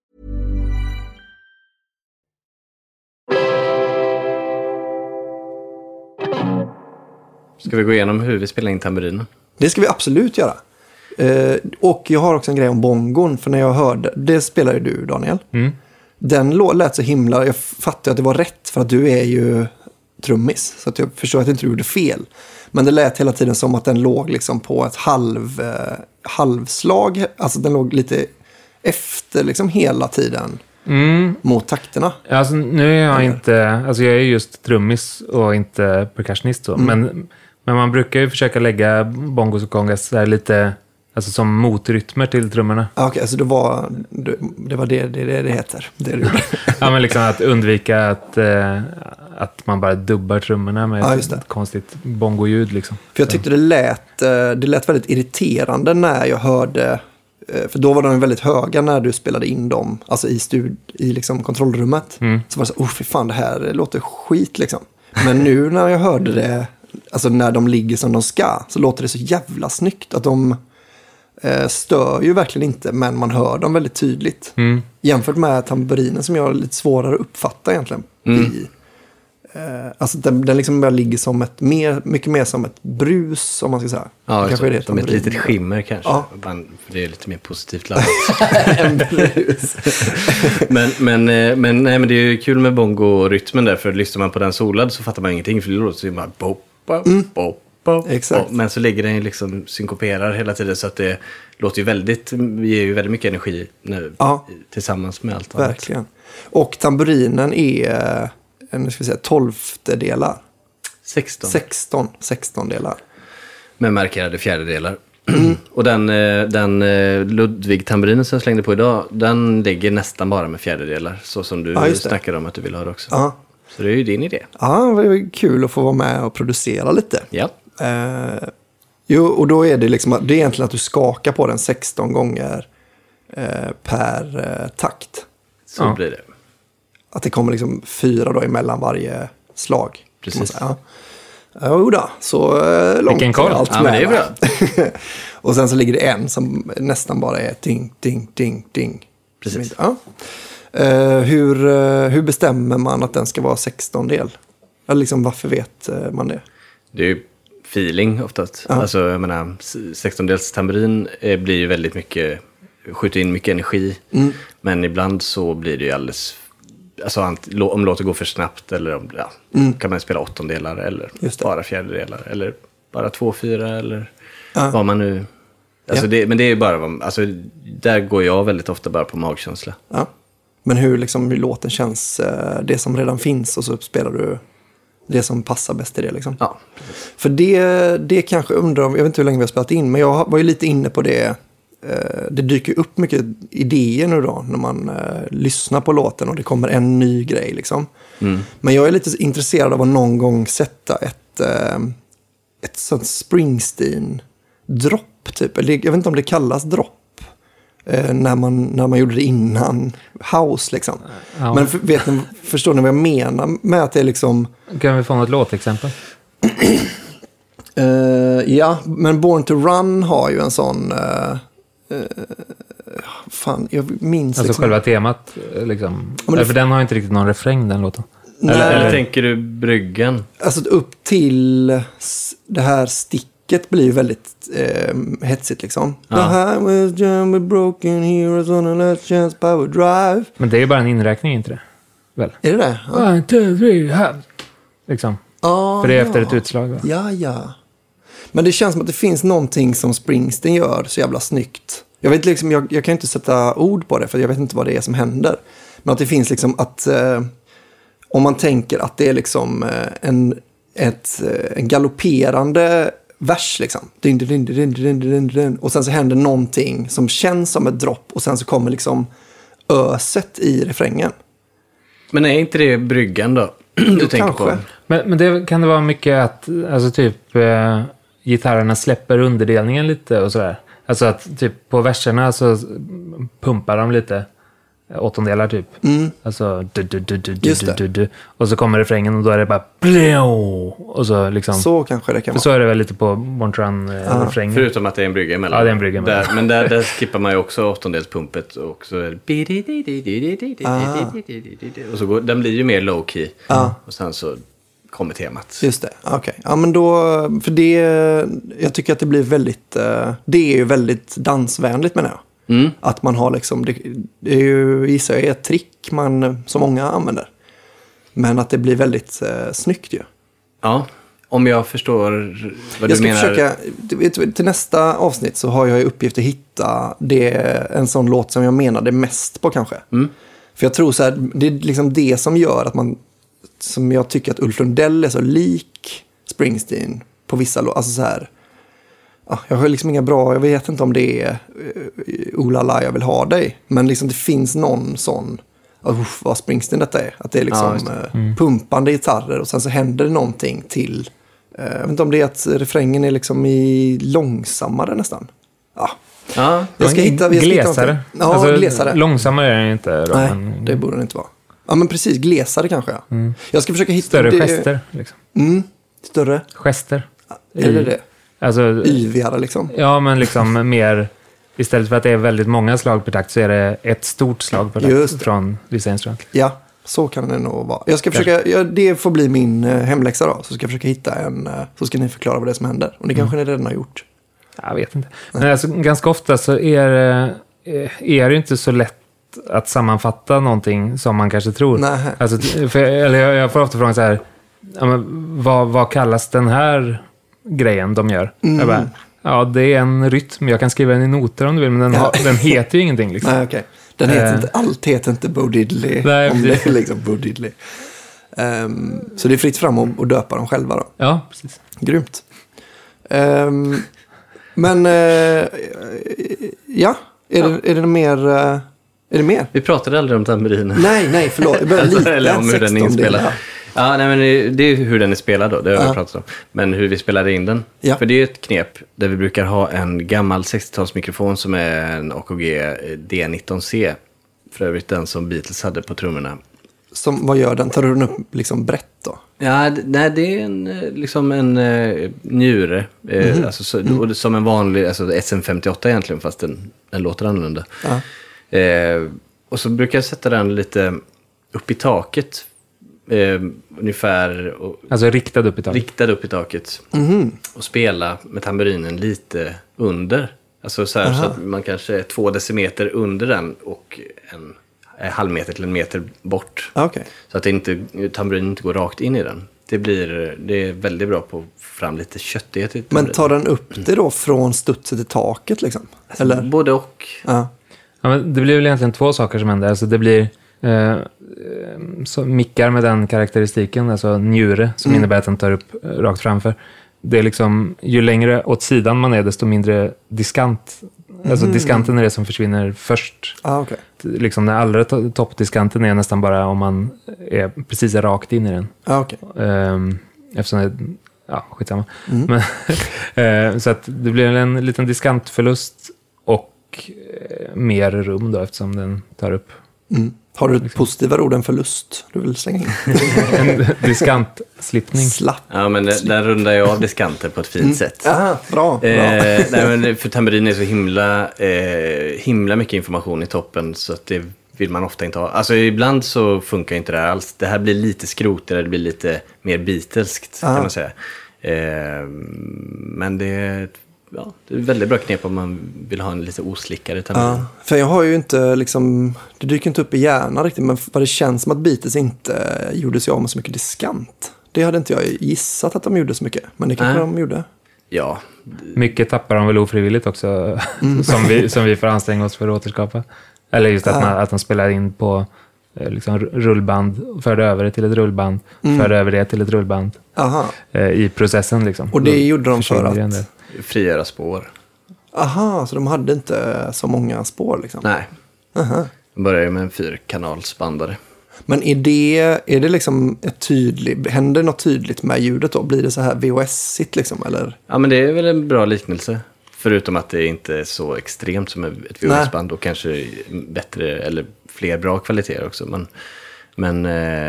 Speaker 8: Ska vi gå igenom hur vi spelar in tamburinen?
Speaker 6: Det ska vi absolut göra. Och jag har också en grej om bongon. För när jag hörde, det spelar ju du, Daniel. Den lät så himla, jag fattade att det var rätt för att du är ju trummis. Så att jag förstår att jag inte gjorde fel. Men det lät hela tiden som att den låg liksom på ett halvslag. Alltså den låg lite efter liksom hela tiden mot takterna.
Speaker 9: Alltså nu är jag inte, alltså jag är just trummis och inte percussionist så. Men man brukar ju försöka lägga bongos och congas där lite, alltså som motrytmer till trummorna.
Speaker 6: Okej, alltså det var det heter. Det du gjorde.
Speaker 9: Ja, men liksom att undvika att man bara dubbar trummorna med ett konstigt bongoljud liksom.
Speaker 6: För jag tyckte det lät väldigt irriterande när jag hörde, för då var de väldigt höga när du spelade in dem, alltså i liksom kontrollrummet. Så var det så, fy fan, det här låter skit liksom. Men nu när jag hörde det, alltså när de ligger som de ska, så låter det så jävla snyggt att de stör ju verkligen inte, men man hör dem väldigt tydligt. Jämfört med tamburinen som jag är lite svårare att uppfatta egentligen. Alltså den liksom bara ligger som mycket mer som ett brus, om man ska säga.
Speaker 8: Ja,
Speaker 6: kanske det
Speaker 8: som ett litet skimmer kanske. Ja. För det är lite mer positivt laddat.
Speaker 6: En brus.
Speaker 8: men det är ju kul med bongo-rytmen där, för lyssnar man på den solad så fattar man ingenting, för det låter så bara bop, bop, bop.
Speaker 6: Exakt.
Speaker 8: Men så ligger den liksom synkoperar hela tiden, så att det låter ju ger ju väldigt mycket energi nu, tillsammans med allt annat.
Speaker 6: Verkligen. Och tamburinen är 12 delar. 16 delar.
Speaker 8: Med markerade fjärdedelar. Och den Ludwig-tamburinen som jag slängde på idag, den ligger nästan bara med fjärdedelar. Så som du snackade om att du vill ha det också.
Speaker 6: Ja.
Speaker 8: Så det är ju din idé.
Speaker 6: Ja, det var kul att få vara med och producera lite.
Speaker 8: Ja.
Speaker 6: Och då är det liksom, det är egentligen att du skakar på den 16 gånger per takt.
Speaker 8: Så blir det.
Speaker 6: Att det kommer liksom 4 då emellan varje slag.
Speaker 8: Precis.
Speaker 6: Ja. Jodå, så långt.
Speaker 9: Vilken koll.
Speaker 6: Allt
Speaker 8: men det är bra.
Speaker 6: Och sen så ligger det en som nästan bara är ding, ding, ding, ding.
Speaker 8: Precis.
Speaker 6: Ja. Hur bestämmer man att den ska vara 16-del? Eller liksom, varför vet man det?
Speaker 8: Det är ju feeling oftast.
Speaker 6: Ja.
Speaker 8: Alltså, jag menar, 16-dels tamburin blir ju väldigt mycket, skjuter in mycket energi. Men ibland så blir det ju alldeles, alltså om låter gå för snabbt eller om, kan man spela 8-delar eller bara fjärdedelar eller bara 2/4 eller vad man nu, alltså men det är ju bara, alltså där går jag väldigt ofta bara på magkänsla.
Speaker 6: Ja. Men hur låten känns, det som redan finns, och så spelar du det som passar bäst i det liksom.
Speaker 8: Ja.
Speaker 6: För det kanske undrar om, jag vet inte hur länge vi har spelat in, men jag var ju lite inne på det. Det dyker upp mycket idéer nu då när man lyssnar på låten och det kommer en ny grej liksom. Men jag är lite intresserad av att någon gång sätta ett sånt Springsteen-dropp typ. Eller jag vet inte om det kallas dropp. När man gjorde det innan house liksom.
Speaker 9: Ja.
Speaker 6: Men förstår ni vad jag menar med att det är liksom...
Speaker 9: Kan vi få något låtexempel?
Speaker 6: Ja, men Born to Run har ju en sån... fan, jag minns
Speaker 9: alltså
Speaker 6: liksom...
Speaker 9: själva temat liksom.
Speaker 6: Ja,
Speaker 9: för den har inte riktigt någon refräng, den låten.
Speaker 8: Eller tänker du bryggan?
Speaker 6: Alltså upp till det här sticket blir ju väldigt hetsigt liksom.
Speaker 9: Ja.
Speaker 6: The highways jam with broken heroes on a last chance power drive.
Speaker 9: Men det är ju bara en inräkning, inte det? Väl?
Speaker 6: Är det det?
Speaker 9: Ja. 1, 2, 3, här. Liksom. För det är efter ett utslag. Va?
Speaker 6: Ja. Men det känns som att det finns någonting som Springsteen gör så jävla snyggt. Jag vet liksom, jag kan inte sätta ord på det för jag vet inte vad det är som händer. Men att det finns liksom att om man tänker att det är liksom en galopperande vers liksom. Och sen så händer någonting som känns som ett dropp och sen så kommer liksom öset i refrängen.
Speaker 8: Men är inte det bryggan då? Du tänker
Speaker 6: kanske.
Speaker 8: På?
Speaker 9: Men det kan det vara mycket att alltså typ gitarrerna släpper underdelningen lite och sådär. Alltså att typ på verserna så pumpar de lite 8-delar typ. Alltså du. Och så kommer refrängen och då är det bara och så liksom.
Speaker 6: Så kanske det kan vara.
Speaker 9: Så är det väl lite på Born to Run refrängen.
Speaker 8: Förutom att det är en brygga emellan.
Speaker 9: Ja, det är en brygga emellan.
Speaker 8: Men där skippar man ju också 8-delspumpet och så är det och så går den blir ju mer low key. Och sen så kommer temat.
Speaker 6: Just det, okej. Ja, men då, för det, jag tycker att det blir väldigt, det är ju väldigt dansvänligt menar jag. Att man har liksom, det är ju, gissar jag, ett trick som många använder. Men att det blir väldigt snyggt ju.
Speaker 8: Ja, om jag förstår vad du menar.
Speaker 6: Jag ska försöka, till nästa avsnitt så har jag i uppgift att hitta en sån låt som jag menade mest på kanske. För jag tror så här, det är liksom det som gör att som jag tycker att Ulf Lundell är så lik Springsteen på vissa låtar. Alltså så här, jag har liksom inga bra, jag vet inte om det är Olala jag vill ha dig. Men liksom det finns någon sån, vad Springsteen detta är. Att det är liksom pumpande gitarrer och sen så händer det någonting till. Jag vet inte om det är att refrängen är liksom långsammare nästan.
Speaker 9: Ja,
Speaker 6: jag ska hitta
Speaker 9: glesare.
Speaker 6: Glesare.
Speaker 9: Långsammare är det inte. Då,
Speaker 6: nej, det borde det inte vara. Ja, men precis, glesare kanske. Jag ska försöka hitta...
Speaker 9: Större gester, liksom.
Speaker 6: Större?
Speaker 9: Gester.
Speaker 6: Är det?
Speaker 9: Alltså,
Speaker 6: yvigare, liksom.
Speaker 9: Ja, men liksom mer... Istället för att det är väldigt många slag per takt så är det ett stort slag per takt från vissa instrument.
Speaker 6: Ja, så kan det nog vara. Jag ska försöka... det får bli min hemläxa då. Så ska jag försöka hitta så ska ni förklara vad det är som händer. Och det kanske ni redan har gjort. Jag
Speaker 9: vet inte. Men alltså, ganska ofta så är det inte så lätt att sammanfatta någonting som man kanske tror. Alltså, jag får ofta frågan så här, vad kallas den här grejen de gör? Jag bara, det är en rytm. Jag kan skriva den i noter om du vill, men den heter ju ingenting. Liksom.
Speaker 6: Nej, okej. Den heter inte, allt heter inte Bo Diddley.
Speaker 9: Nej,
Speaker 6: om det är liksom Bo Diddley. Så det är fritt fram att döpa dem själva då.
Speaker 9: Ja, precis.
Speaker 6: Grymt. Men ja, är det mer? Är det mer?
Speaker 8: Vi pratade aldrig om tamburinen.
Speaker 6: Nej, förlåt. Jag började lite
Speaker 8: eller om hur den är inspelad.
Speaker 6: Ja.
Speaker 8: Nej, men det är hur den är spelad då. Det har vi pratat om. Men hur vi spelade in den. Ja. För det är ett knep där vi brukar ha en gammal 60-talsmikrofon som är en AKG D19C. För övrigt den som Beatles hade på trummorna.
Speaker 6: Vad gör den? Tar du den upp liksom brett då?
Speaker 8: Ja, nej, det är liksom en njure. Alltså, och som en vanlig SM58 egentligen, fast den låter annorlunda. Ja. Och så brukar jag sätta den lite upp i taket. Ungefär.
Speaker 9: Alltså riktad upp i taket?
Speaker 8: Riktad upp i taket. Och spela med tamburinen lite under. Alltså så att man kanske är 2 decimeter under den och en halvmeter till 1 meter bort.
Speaker 6: Okay.
Speaker 8: Så att tamburinen inte går rakt in i den. Det är väldigt bra på att få fram lite köttighet i tamburinen.
Speaker 6: Men tar den upp det då från studset till taket liksom?
Speaker 8: Alltså,
Speaker 6: eller?
Speaker 8: Både och.
Speaker 9: Ja, men det blir väl egentligen 2 saker som händer. Alltså det blir mickar med den karaktäristiken, alltså njure, som innebär att den tar upp rakt framför. Det är liksom, ju längre åt sidan man är, desto mindre diskant. Alltså diskanten är det som försvinner först.
Speaker 6: Okay.
Speaker 9: Liksom den allra toppdiskanten är nästan bara om man är precis rakt in i den.
Speaker 6: Okay.
Speaker 9: Eftersom det, skitsamma. Men, så att det blir en liten diskantförlust och mer rum då, eftersom den tar upp.
Speaker 6: Har du ett positivare ord än förlust du vill slänga in?
Speaker 9: En diskantslippning.
Speaker 8: Ja, men där rundar jag av diskanter på ett fint sätt.
Speaker 6: Aha, bra.
Speaker 8: Nej, men för tamburin är så himla mycket information i toppen, så att det vill man ofta inte ha. Alltså ibland så funkar inte det här alls. Det här blir lite skrotigare, det blir lite mer Beatleskt kan man säga. Men det är väldigt bra knep om man vill ha en lite oslickare tamburin. Ja,
Speaker 6: för jag har ju inte liksom, det dyker inte upp i hjärnan riktigt, men vad det känns som att Beatles inte gjorde sig av med så mycket diskant. Det hade inte jag gissat att de gjorde så mycket, men det kanske de gjorde.
Speaker 8: Ja.
Speaker 9: Mycket tappar de väl ofrivilligt också, som vi får anstränga oss för att återskapa. Eller just att de spelar in på liksom rullband, förde över det till ett rullband, förde över det till ett rullband. I processen liksom.
Speaker 6: Och det gjorde de för att
Speaker 8: frigöra spår.
Speaker 6: Aha, så de hade inte så många spår liksom?
Speaker 8: Nej. De började med en 4-kanalsbandare.
Speaker 6: Men är det liksom händer något tydligt med ljudet då? Blir det så här VHS-igt liksom, eller? Ja, men
Speaker 8: det är väl en bra liknelse. Förutom att det inte är så extremt som ett VHS-band och kanske bättre eller fler bra kvaliteter också. Men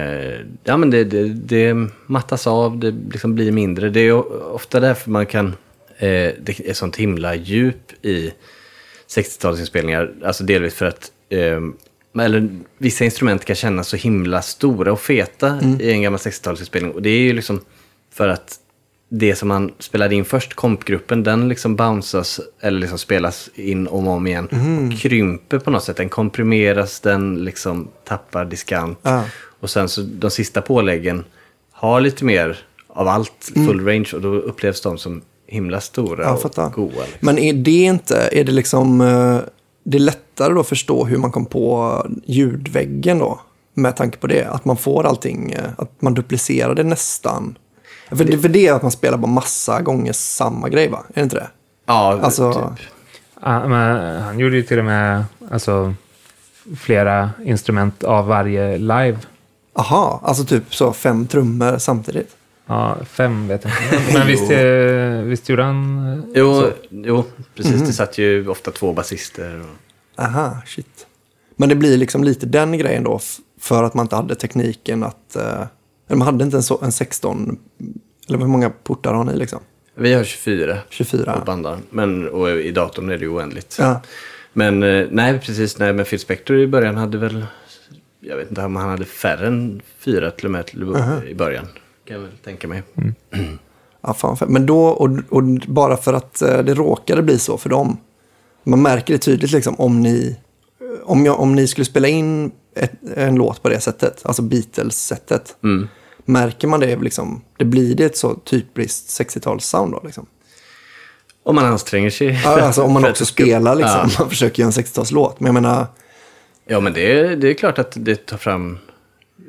Speaker 8: det mattas av, det liksom blir mindre. Det är ofta därför man kan... det är sånt himla djup i 60-talsinspelningar. Alltså delvis för att vissa instrument kan kännas så himla stora och feta i en gammal 60-talsinspelning. Och det är ju liksom för att det som man spelade in först, kompgruppen, den liksom bounceas eller liksom spelas in om igen och krymper på något sätt. Den komprimeras, den liksom tappar diskant. Och sen så de sista påläggen har lite mer av allt, full range, och då upplevs de som himla stora och goda. Liksom.
Speaker 6: Men är det liksom det är lättare då att förstå hur man kom på ljudväggen då, med tanke på det, att man får allting, att man duplicerar det nästan. För det är att man spelar bara massa gånger samma grej, va? Är det inte det?
Speaker 8: Ja,
Speaker 6: alltså,
Speaker 8: typ.
Speaker 9: Ja, men han gjorde ju till och med flera instrument av varje live.
Speaker 6: Aha, alltså typ så 5 trummor samtidigt.
Speaker 9: Ja, 5 vet jag inte. Men visst gjorde han...
Speaker 8: Jo, precis. Det satt ju ofta 2 basister.
Speaker 6: Aha, shit. Men det blir liksom lite den grejen då, för att man inte hade tekniken att... man hade inte en 16... Eller hur många portar har ni liksom?
Speaker 8: Vi har 24.
Speaker 6: 24.
Speaker 8: På bandaren. Och i datorn är det ju oändligt.
Speaker 6: Ja.
Speaker 8: Men men Phil Spector i början hade väl... Jag vet inte om han hade färre än 4 till och med i början. Kan jag väl tänka mig.
Speaker 6: Ja, fan. Men då, och bara för att det råkade bli så för dem. Man märker det tydligt liksom, om ni skulle spela in en låt på det sättet, alltså Beatles-sättet. Märker man det liksom, det blir det ett så typiskt 60-tals-sound då liksom?
Speaker 8: Om man anstränger sig.
Speaker 6: Ja, alltså om man också spelar liksom, man försöker göra en 60-talslåt. Men jag menar...
Speaker 8: Ja, men det är klart att det tar fram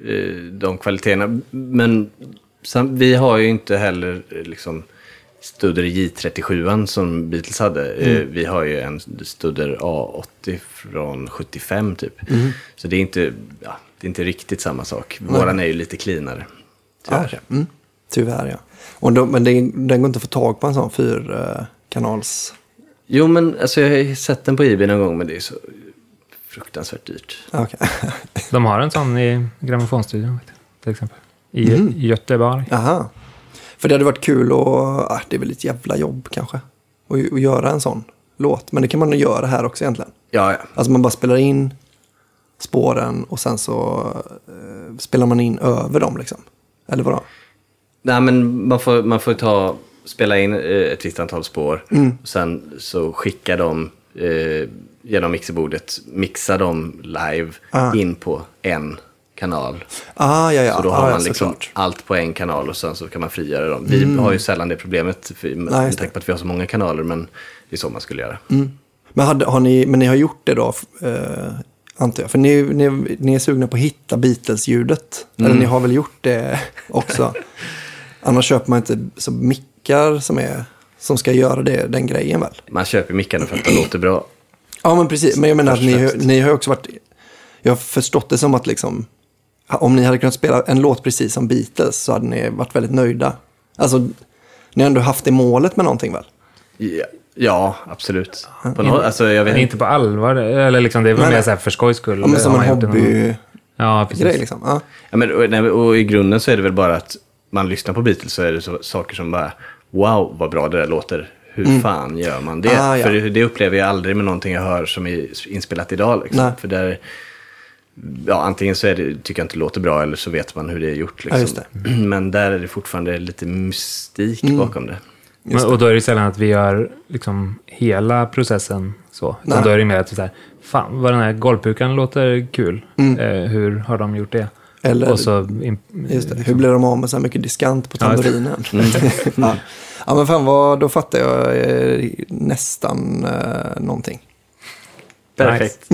Speaker 8: de kvaliteterna. Men vi har ju inte heller liksom Studer J37 som Beatles hade. Vi har ju en Studer A80 från 75 typ. Så det är inte riktigt samma sak. Våran är ju lite cleanare.
Speaker 6: Tyvärr. Tyvärr, ja. Men den går inte att få tag på en sån 4-kanals...
Speaker 8: Jo, men alltså, jag har ju sett den på eBay någon gång, men det är så fruktansvärt dyrt.
Speaker 6: Okay.
Speaker 9: De har en sån i grammofonstudion till exempel. I Göteborg.
Speaker 6: Aha. För det hade varit kul och det är väl ett jävla jobb kanske. Att göra en sån låt. Men det kan man nog göra här också egentligen.
Speaker 8: Ja.
Speaker 6: Alltså man bara spelar in spåren och sen så spelar man in över dem liksom. Eller vadå?
Speaker 8: Nej, men man får spela in ett visst antal spår. Och sen så skickar de genom mixerbordet, mixa dem live in på en kanal. Så då har man liksom allt på en kanal och sen så kan man frigöra dem. Vi har ju sällan det problemet med tanke på att vi har så många kanaler, men det är så man skulle göra.
Speaker 6: Men ni har gjort det då, antar jag. För ni är sugna på att hitta Beatles-ljudet. Eller ni har väl gjort det också. Annars köper man inte så mickar som ska göra den grejen väl?
Speaker 8: Man köper mickarna för att det låter bra.
Speaker 6: Ja, men precis. Men jag menar att ni har också varit... Jag har förstått det som att liksom... Om ni hade kunnat spela en låt precis som Beatles så hade ni varit väldigt nöjda. Alltså, ni har ändå haft det målet med någonting väl?
Speaker 8: Ja, absolut. Jag vet
Speaker 9: inte på allvar. Eller liksom, det är väl mer så här för skojs skull.
Speaker 6: Ja, men som en hobby...
Speaker 9: Ja, precis.
Speaker 6: Grej, liksom.
Speaker 8: Och i grunden så är det väl bara att man lyssnar på Beatles så är det saker som bara... Wow, vad bra det där låter. Hur fan gör man det? För det upplever jag aldrig med någonting jag hör som är inspelat idag. Liksom. För där... Ja, antingen så tycker jag inte det låter bra eller så vet man hur det är gjort. Liksom.
Speaker 6: Ja, just det.
Speaker 8: Men där är det fortfarande lite mystik bakom det.
Speaker 9: Och då är det sällan att vi gör liksom hela processen så. Utan då är det mer att så här, fan vad den här golvpukan låter kul. Hur har de gjort det?
Speaker 6: Eller,
Speaker 9: och så,
Speaker 6: just det, hur blir de av med så här mycket diskant på tamburinen? Ja, men fan då fattar jag nästan någonting.
Speaker 8: Perfekt.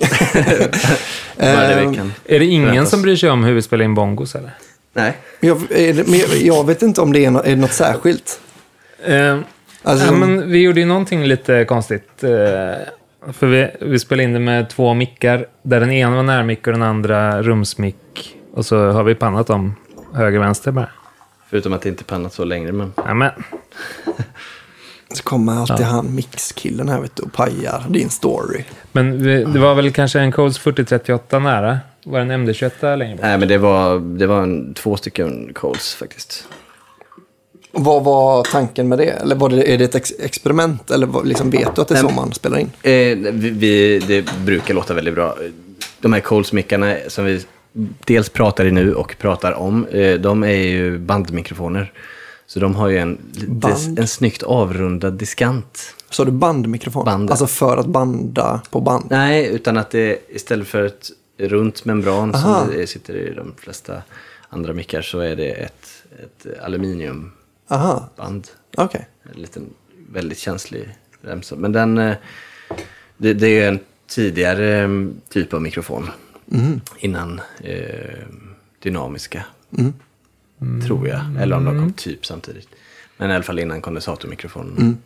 Speaker 9: Är det ingen som bryr sig om hur vi spelar in bongos eller?
Speaker 8: Nej.
Speaker 6: Jag vet inte om det är något särskilt.
Speaker 9: Men vi gjorde ju någonting lite konstigt. För vi spelade in det med 2 mickar. Där den ena var närmick och den andra rumsmick. Och så har vi pannat dem höger och vänster bara.
Speaker 8: Förutom att det inte pannat så längre. Men...
Speaker 9: Amen.
Speaker 6: Så kommer alltid han mixkillen här vet du, och pajar din story.
Speaker 9: Men det var väl kanske en Coles 4038 nära? Var det en MD21 längre bort?
Speaker 8: Nej, men det var 2 stycken Coles faktiskt.
Speaker 6: Vad var tanken med det? Eller är det ett experiment? Eller liksom, vet du att det är så man spelar in?
Speaker 8: Det brukar låta väldigt bra. De här Coles-mickarna som vi dels pratar i nu och pratar om, de är ju bandmikrofoner. Så de har ju en snyggt avrundad diskant.
Speaker 6: Så du bandmikrofon? Alltså för att banda på band?
Speaker 8: Nej, utan att det istället för ett runt membran som det sitter i de flesta andra mickar så är det ett aluminiumband.
Speaker 6: Okay.
Speaker 8: En liten väldigt känslig remsa. Men det är en tidigare typ av mikrofon. Innan dynamiska. Tror jag. Eller om de kom typ samtidigt. Men i alla fall innan kondensatormikrofonen.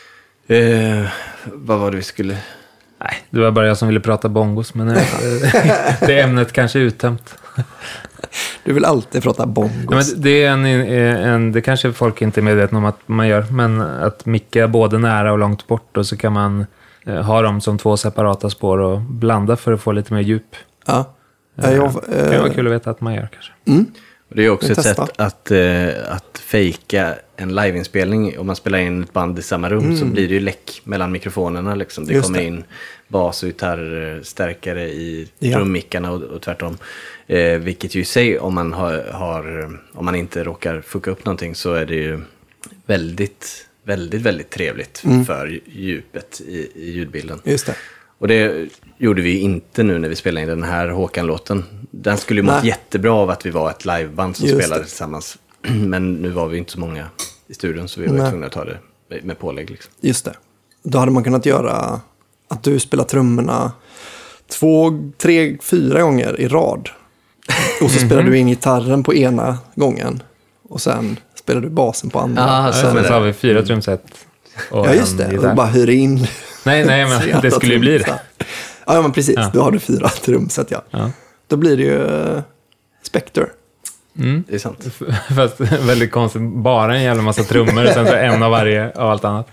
Speaker 8: Vad var det vi skulle...
Speaker 9: Nej, det var bara jag som ville prata bongos. Men det ämnet kanske är uttömt.
Speaker 6: Du vill alltid prata bongos.
Speaker 9: Ja, men det är det kanske folk inte är medvetna om att man gör. Men att micka både nära och långt bort. Och så kan man ha dem som 2 separata spår och blanda för att få lite mer djup.
Speaker 6: Ja.
Speaker 9: Det var kul att veta att man gör kanske.
Speaker 8: Och det är också ett sätt att fejka en liveinspelning. Om man spelar in ett band i samma rum så blir det ju läck mellan mikrofonerna. Liksom. Det kommer in bas- och gitarrstärkare i trummickarna och tvärtom. Vilket ju i sig, om man inte råkar fucka upp någonting så är det ju väldigt, väldigt, väldigt trevligt för djupet i ljudbilden.
Speaker 6: Just det.
Speaker 8: Och det gjorde vi inte nu när vi spelade in den här Håkan-låten. Den skulle ju mått jättebra av att vi var ett liveband som spelade tillsammans. Men nu var vi inte så många i studion så vi var tvungna att ta det med pålägg. Liksom.
Speaker 6: Just det. Då hade man kunnat göra att du spelar trummorna 2, 3, 4 gånger i rad. Och så spelar du in gitarren på ena gången. Och sen spelar du basen på andra.
Speaker 9: Sen så har vi 4 trumset.
Speaker 6: Ja, just det. Och bara hyr in.
Speaker 9: Nej, men det skulle ju bli det.
Speaker 6: Ja, men precis. Då har du 4 trumset, ja. Då blir det ju Spectre.
Speaker 8: Det är sant.
Speaker 9: Fast väldigt konstigt. Bara en jävla massa trummor och sen så en av varje av allt annat.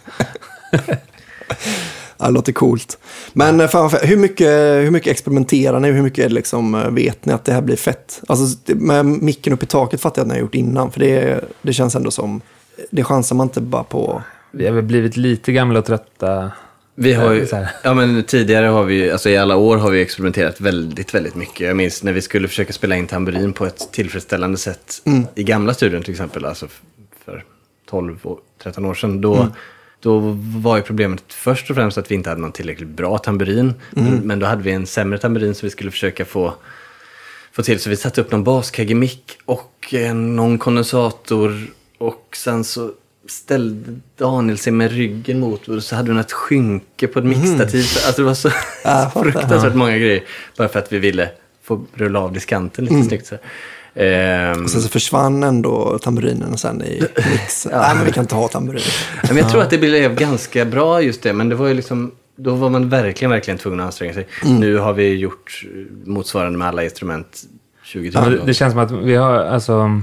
Speaker 6: Ja, det låter coolt. Men fan, hur mycket experimenterar ni? Hur mycket är det liksom, vet ni att det här blir fett? Alltså med micken upp i taket fattar jag att ni har gjort innan. För det känns ändå som, det chansar man inte bara på.
Speaker 9: Vi har väl blivit lite gamla och trötta.
Speaker 8: Vi har ju, men tidigare har vi, alltså i alla år har vi experimenterat väldigt, väldigt mycket. Jag minns när vi skulle försöka spela in tamburin på ett tillfredsställande sätt i gamla studion till exempel, alltså för 12-13 år sedan, då var ju problemet först och främst att vi inte hade någon tillräckligt bra tamburin. Men då hade vi en sämre tamburin som vi skulle försöka få till. Så vi satte upp någon baskaggemick och någon kondensator. Och sen så ställde Daniel sig med ryggen mot och så hade vi ett skynke på ett mixtativ. Alltså det var så fruktansvärt många grejer. Bara för att vi ville få rulla av diskanten lite snyggt så.
Speaker 6: Och sen så försvann ändå tamburinen sen i mix. Nej, men vi kan inte ha tamburin.
Speaker 8: Men jag tror att det blev ganska bra just det. Men det var ju liksom, då var man verkligen tvungen att anstränga sig. Nu har vi gjort motsvarande med alla instrument 20 000
Speaker 9: gånger. Det känns som att vi har, alltså,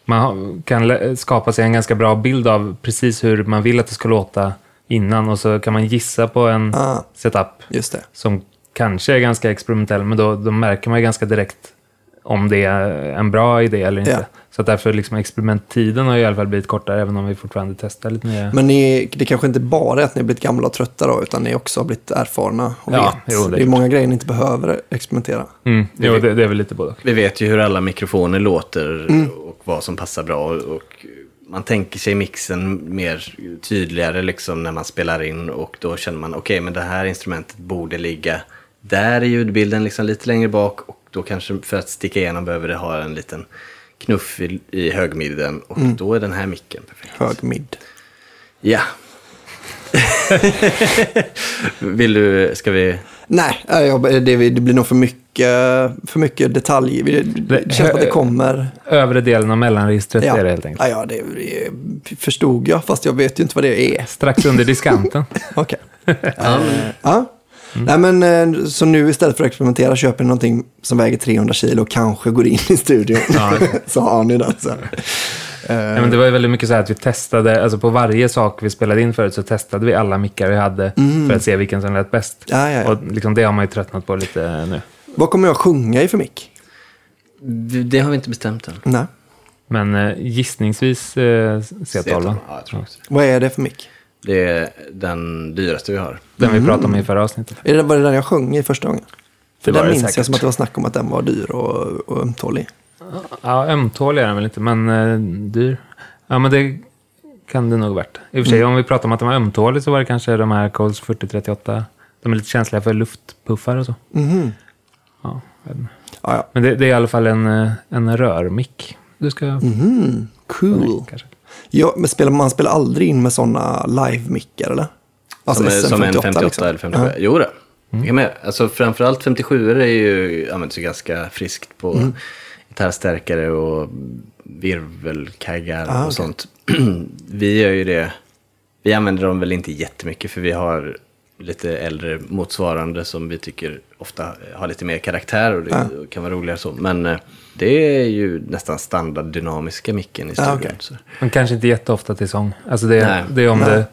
Speaker 9: kan skapa sig en ganska bra bild av precis hur man vill att det ska låta innan. Och så kan man gissa på en setup
Speaker 6: just det.
Speaker 9: Som kanske är ganska experimentell. Men då märker man ju ganska direkt om det är en bra idé eller inte. Ja. Så att därför liksom experimenttiden har i alla fall blivit kortare, även om vi fortfarande testar lite nya.
Speaker 6: Men det kanske inte bara är att ni har blivit gamla och trötta då, utan ni också har blivit erfarna och vet. Jo, det är många grejer ni inte behöver experimentera.
Speaker 9: Jo, det är väl lite både.
Speaker 8: Vi vet ju hur alla mikrofoner låter och vad som passar bra. Och man tänker sig mixen mer tydligare liksom när man spelar in. Och då känner man, okej, men det här instrumentet borde ligga där i ljudbilden liksom lite längre bak. Och då kanske för att sticka igenom behöver det ha en liten knuff i högmidden. Och då är den här micken perfekt.
Speaker 6: Högmid.
Speaker 8: Ja. Ska vi...
Speaker 6: Nej, det blir nog för mycket detalj. Det känns som att det kommer...
Speaker 9: Övre delen av mellanregistret är det helt enkelt.
Speaker 6: Ja, det förstod jag, fast jag vet ju inte vad det är.
Speaker 9: Strax under diskanten.
Speaker 6: Okej. Ja. Nej, men så nu istället för att experimentera köper ni någonting som väger 300 kilo och kanske går in i studion. Så har ni den så.
Speaker 9: Ja, men det var ju väldigt mycket så här att vi testade, alltså på varje sak vi spelade in förut så testade vi alla mickar vi hade för att se vilken som lät bäst.
Speaker 6: Ja.
Speaker 9: Och liksom det har man ju tröttnat på lite nu.
Speaker 6: Vad kommer jag sjunga i för mick?
Speaker 8: Det har vi inte bestämt än.
Speaker 6: Nej.
Speaker 9: Men gissningsvis C12.
Speaker 8: Ja, jag tror också.
Speaker 6: Vad är det för mick?
Speaker 8: Det är den dyraste vi har.
Speaker 9: Den vi pratade om i förra avsnittet.
Speaker 6: Var det den jag sjöng i första gången? För
Speaker 9: det
Speaker 6: den minns
Speaker 9: säkert.
Speaker 6: jag som att det var snack om att den var dyr och ömtålig.
Speaker 9: Ja, ömtålig är den väl inte, men dyr. Ja, men det kan det nog värt. I och för sig, om vi pratar om att den var ömtålig så var det kanske de här Coles 4038. De är lite känsliga för luftpuffar och så. Ja,
Speaker 6: ja.
Speaker 9: Men det är i alla fall en rörmick. Du ska...
Speaker 6: Cool. Ja, men man spelar aldrig in med sådana live-mickar, eller? Alltså
Speaker 8: som en 58
Speaker 6: liksom.
Speaker 8: eller 57. Jo då. Alltså framförallt 57 är ju används ju ganska friskt på gitarrstärkare och virvelkaggar och sånt. Vi gör ju det. Vi använder dem väl inte jättemycket för vi har lite äldre motsvarande som vi tycker ofta har lite mer karaktär och det kan vara roligare så. Men det är ju nästan standard dynamiska micken i studion. Så.
Speaker 9: Men kanske inte jätteofta till sång. Alltså det är om det...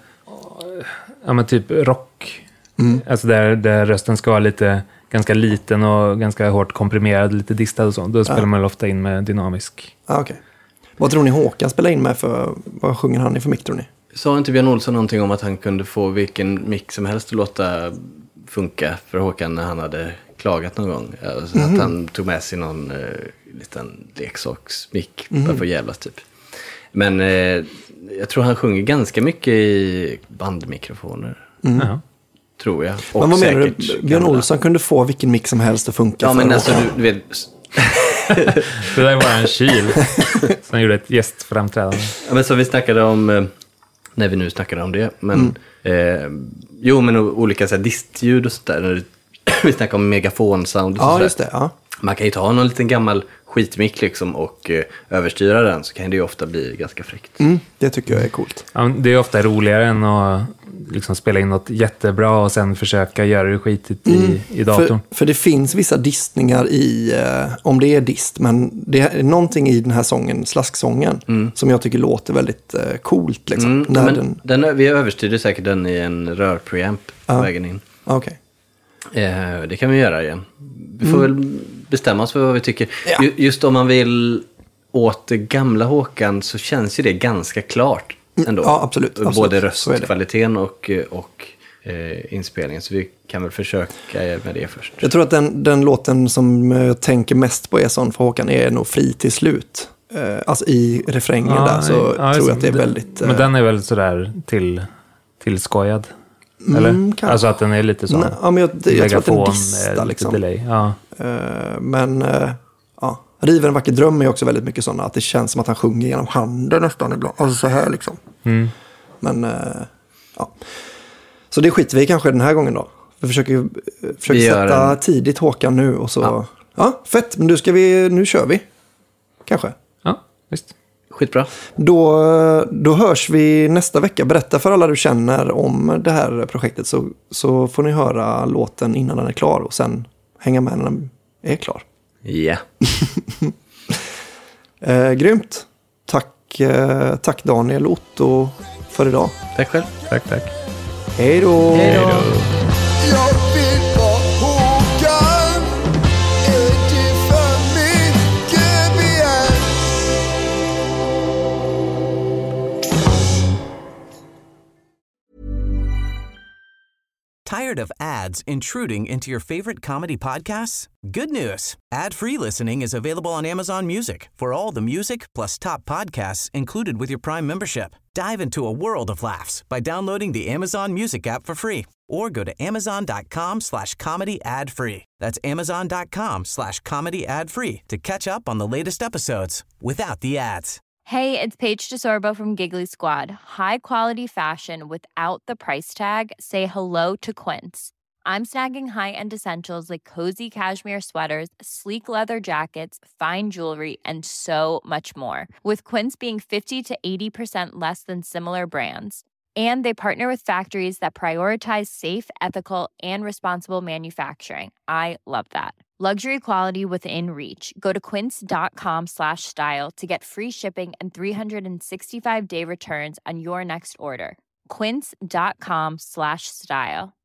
Speaker 9: Ja, men typ rock. Alltså där rösten ska vara lite ganska liten och ganska hårt komprimerad, lite distad och så. Då spelar man ofta in med dynamisk.
Speaker 6: Okej. Vad tror ni Håkan spelar in med för... Vad sjunger han i för mick, tror ni?
Speaker 8: Sa inte Björn Olsson någonting om att han kunde få vilken mick som helst att låta funka för Håkan när han hade klagat någon gång? Alltså att han tog med sig någon liten leksaksmick bara för jävlas typ. Men jag tror han sjunger ganska mycket i bandmikrofoner. Tror jag. Och
Speaker 6: men vad menar du? Björn Olsson kunde få vilken mick som helst att funka.
Speaker 8: Ja, men alltså du vet...
Speaker 9: Det där var en kyl som gjorde ett gästframträdande.
Speaker 8: Ja, men så vi snackade om... när vi nu snackade om det. Men, men olika så här, distljud och sådär. Vi snackade om megafonsound och
Speaker 6: ja, just det. Ja.
Speaker 8: Man kan ju ta någon liten gammal skitmick liksom och överstyra den, så kan det ju ofta bli ganska fräckt.
Speaker 6: Det tycker jag är coolt.
Speaker 9: Ja, det är ofta roligare än att liksom spela in något jättebra och sen försöka göra det skitigt i datorn.
Speaker 6: För det finns vissa distningar i, om det är dist, men det är någonting i den här sången, slasksången, som jag tycker låter väldigt coolt. Liksom,
Speaker 8: vi överstyrde säkert den i en rörpreamp på vägen in.
Speaker 6: Okej.
Speaker 8: Det kan vi göra igen. Vi får väl bestämma oss för vad vi tycker. Ja. Just om man vill åt det gamla Håkan, så känns ju det ganska klart ändå.
Speaker 6: Ja, absolut.
Speaker 8: Både röstkvaliteten och inspelningen. Så vi kan väl försöka med det först.
Speaker 6: Jag tror att den låten som jag tänker mest på är sån för Håkan är nog Fri till slut. Alltså i refrängen där så tror jag att det är väldigt...
Speaker 9: Men den är väl sådär tillskojad? Eller? Alltså att den är lite så.
Speaker 6: Ja, men jag tror att den distar liksom.
Speaker 9: Delay. Ja.
Speaker 6: Men River en vacker dröm är också väldigt mycket sådana att det känns som att han sjunger genom handen nästan ibland. Alltså så här liksom. Men så det skiter vi kanske den här gången då. Vi försöker sätta tidigt Håkan nu och så. Ja, fett. Men nu kör vi. Kanske.
Speaker 9: Ja, visst.
Speaker 8: Skitbra.
Speaker 6: Då hörs vi nästa vecka. Berätta för alla du känner om det här projektet, så får ni höra låten innan den är klar och sen hänga med när den är klar.
Speaker 8: Ja.
Speaker 6: Grymt. Tack Daniel och Otto för idag.
Speaker 8: Tack själv.
Speaker 9: Tack.
Speaker 6: Hej då.
Speaker 7: Jag vill vara Håkan. Är det för mycket begärt?
Speaker 11: Tired of ads intruding into your favorite comedy podcasts? Good news. Ad-free listening is available on Amazon Music for all the music plus top podcasts included with your Prime membership. Dive into a world of laughs by downloading the Amazon Music app for free or go to amazon.com/comedy ad-free. That's amazon.com/comedy ad-free to catch up on the latest episodes without the ads.
Speaker 4: Hey, it's Paige DeSorbo from Giggly Squad. High quality fashion without the price tag. Say hello to Quince. I'm snagging high-end essentials like cozy cashmere sweaters, sleek leather jackets, fine jewelry, and so much more. With Quince being 50 to 80% less than similar brands. And they partner with factories that prioritize safe, ethical, and responsible manufacturing. I love that. Luxury quality within reach. Go to quince.com/style to get free shipping and 365-day returns on your next order. Quince.com/style.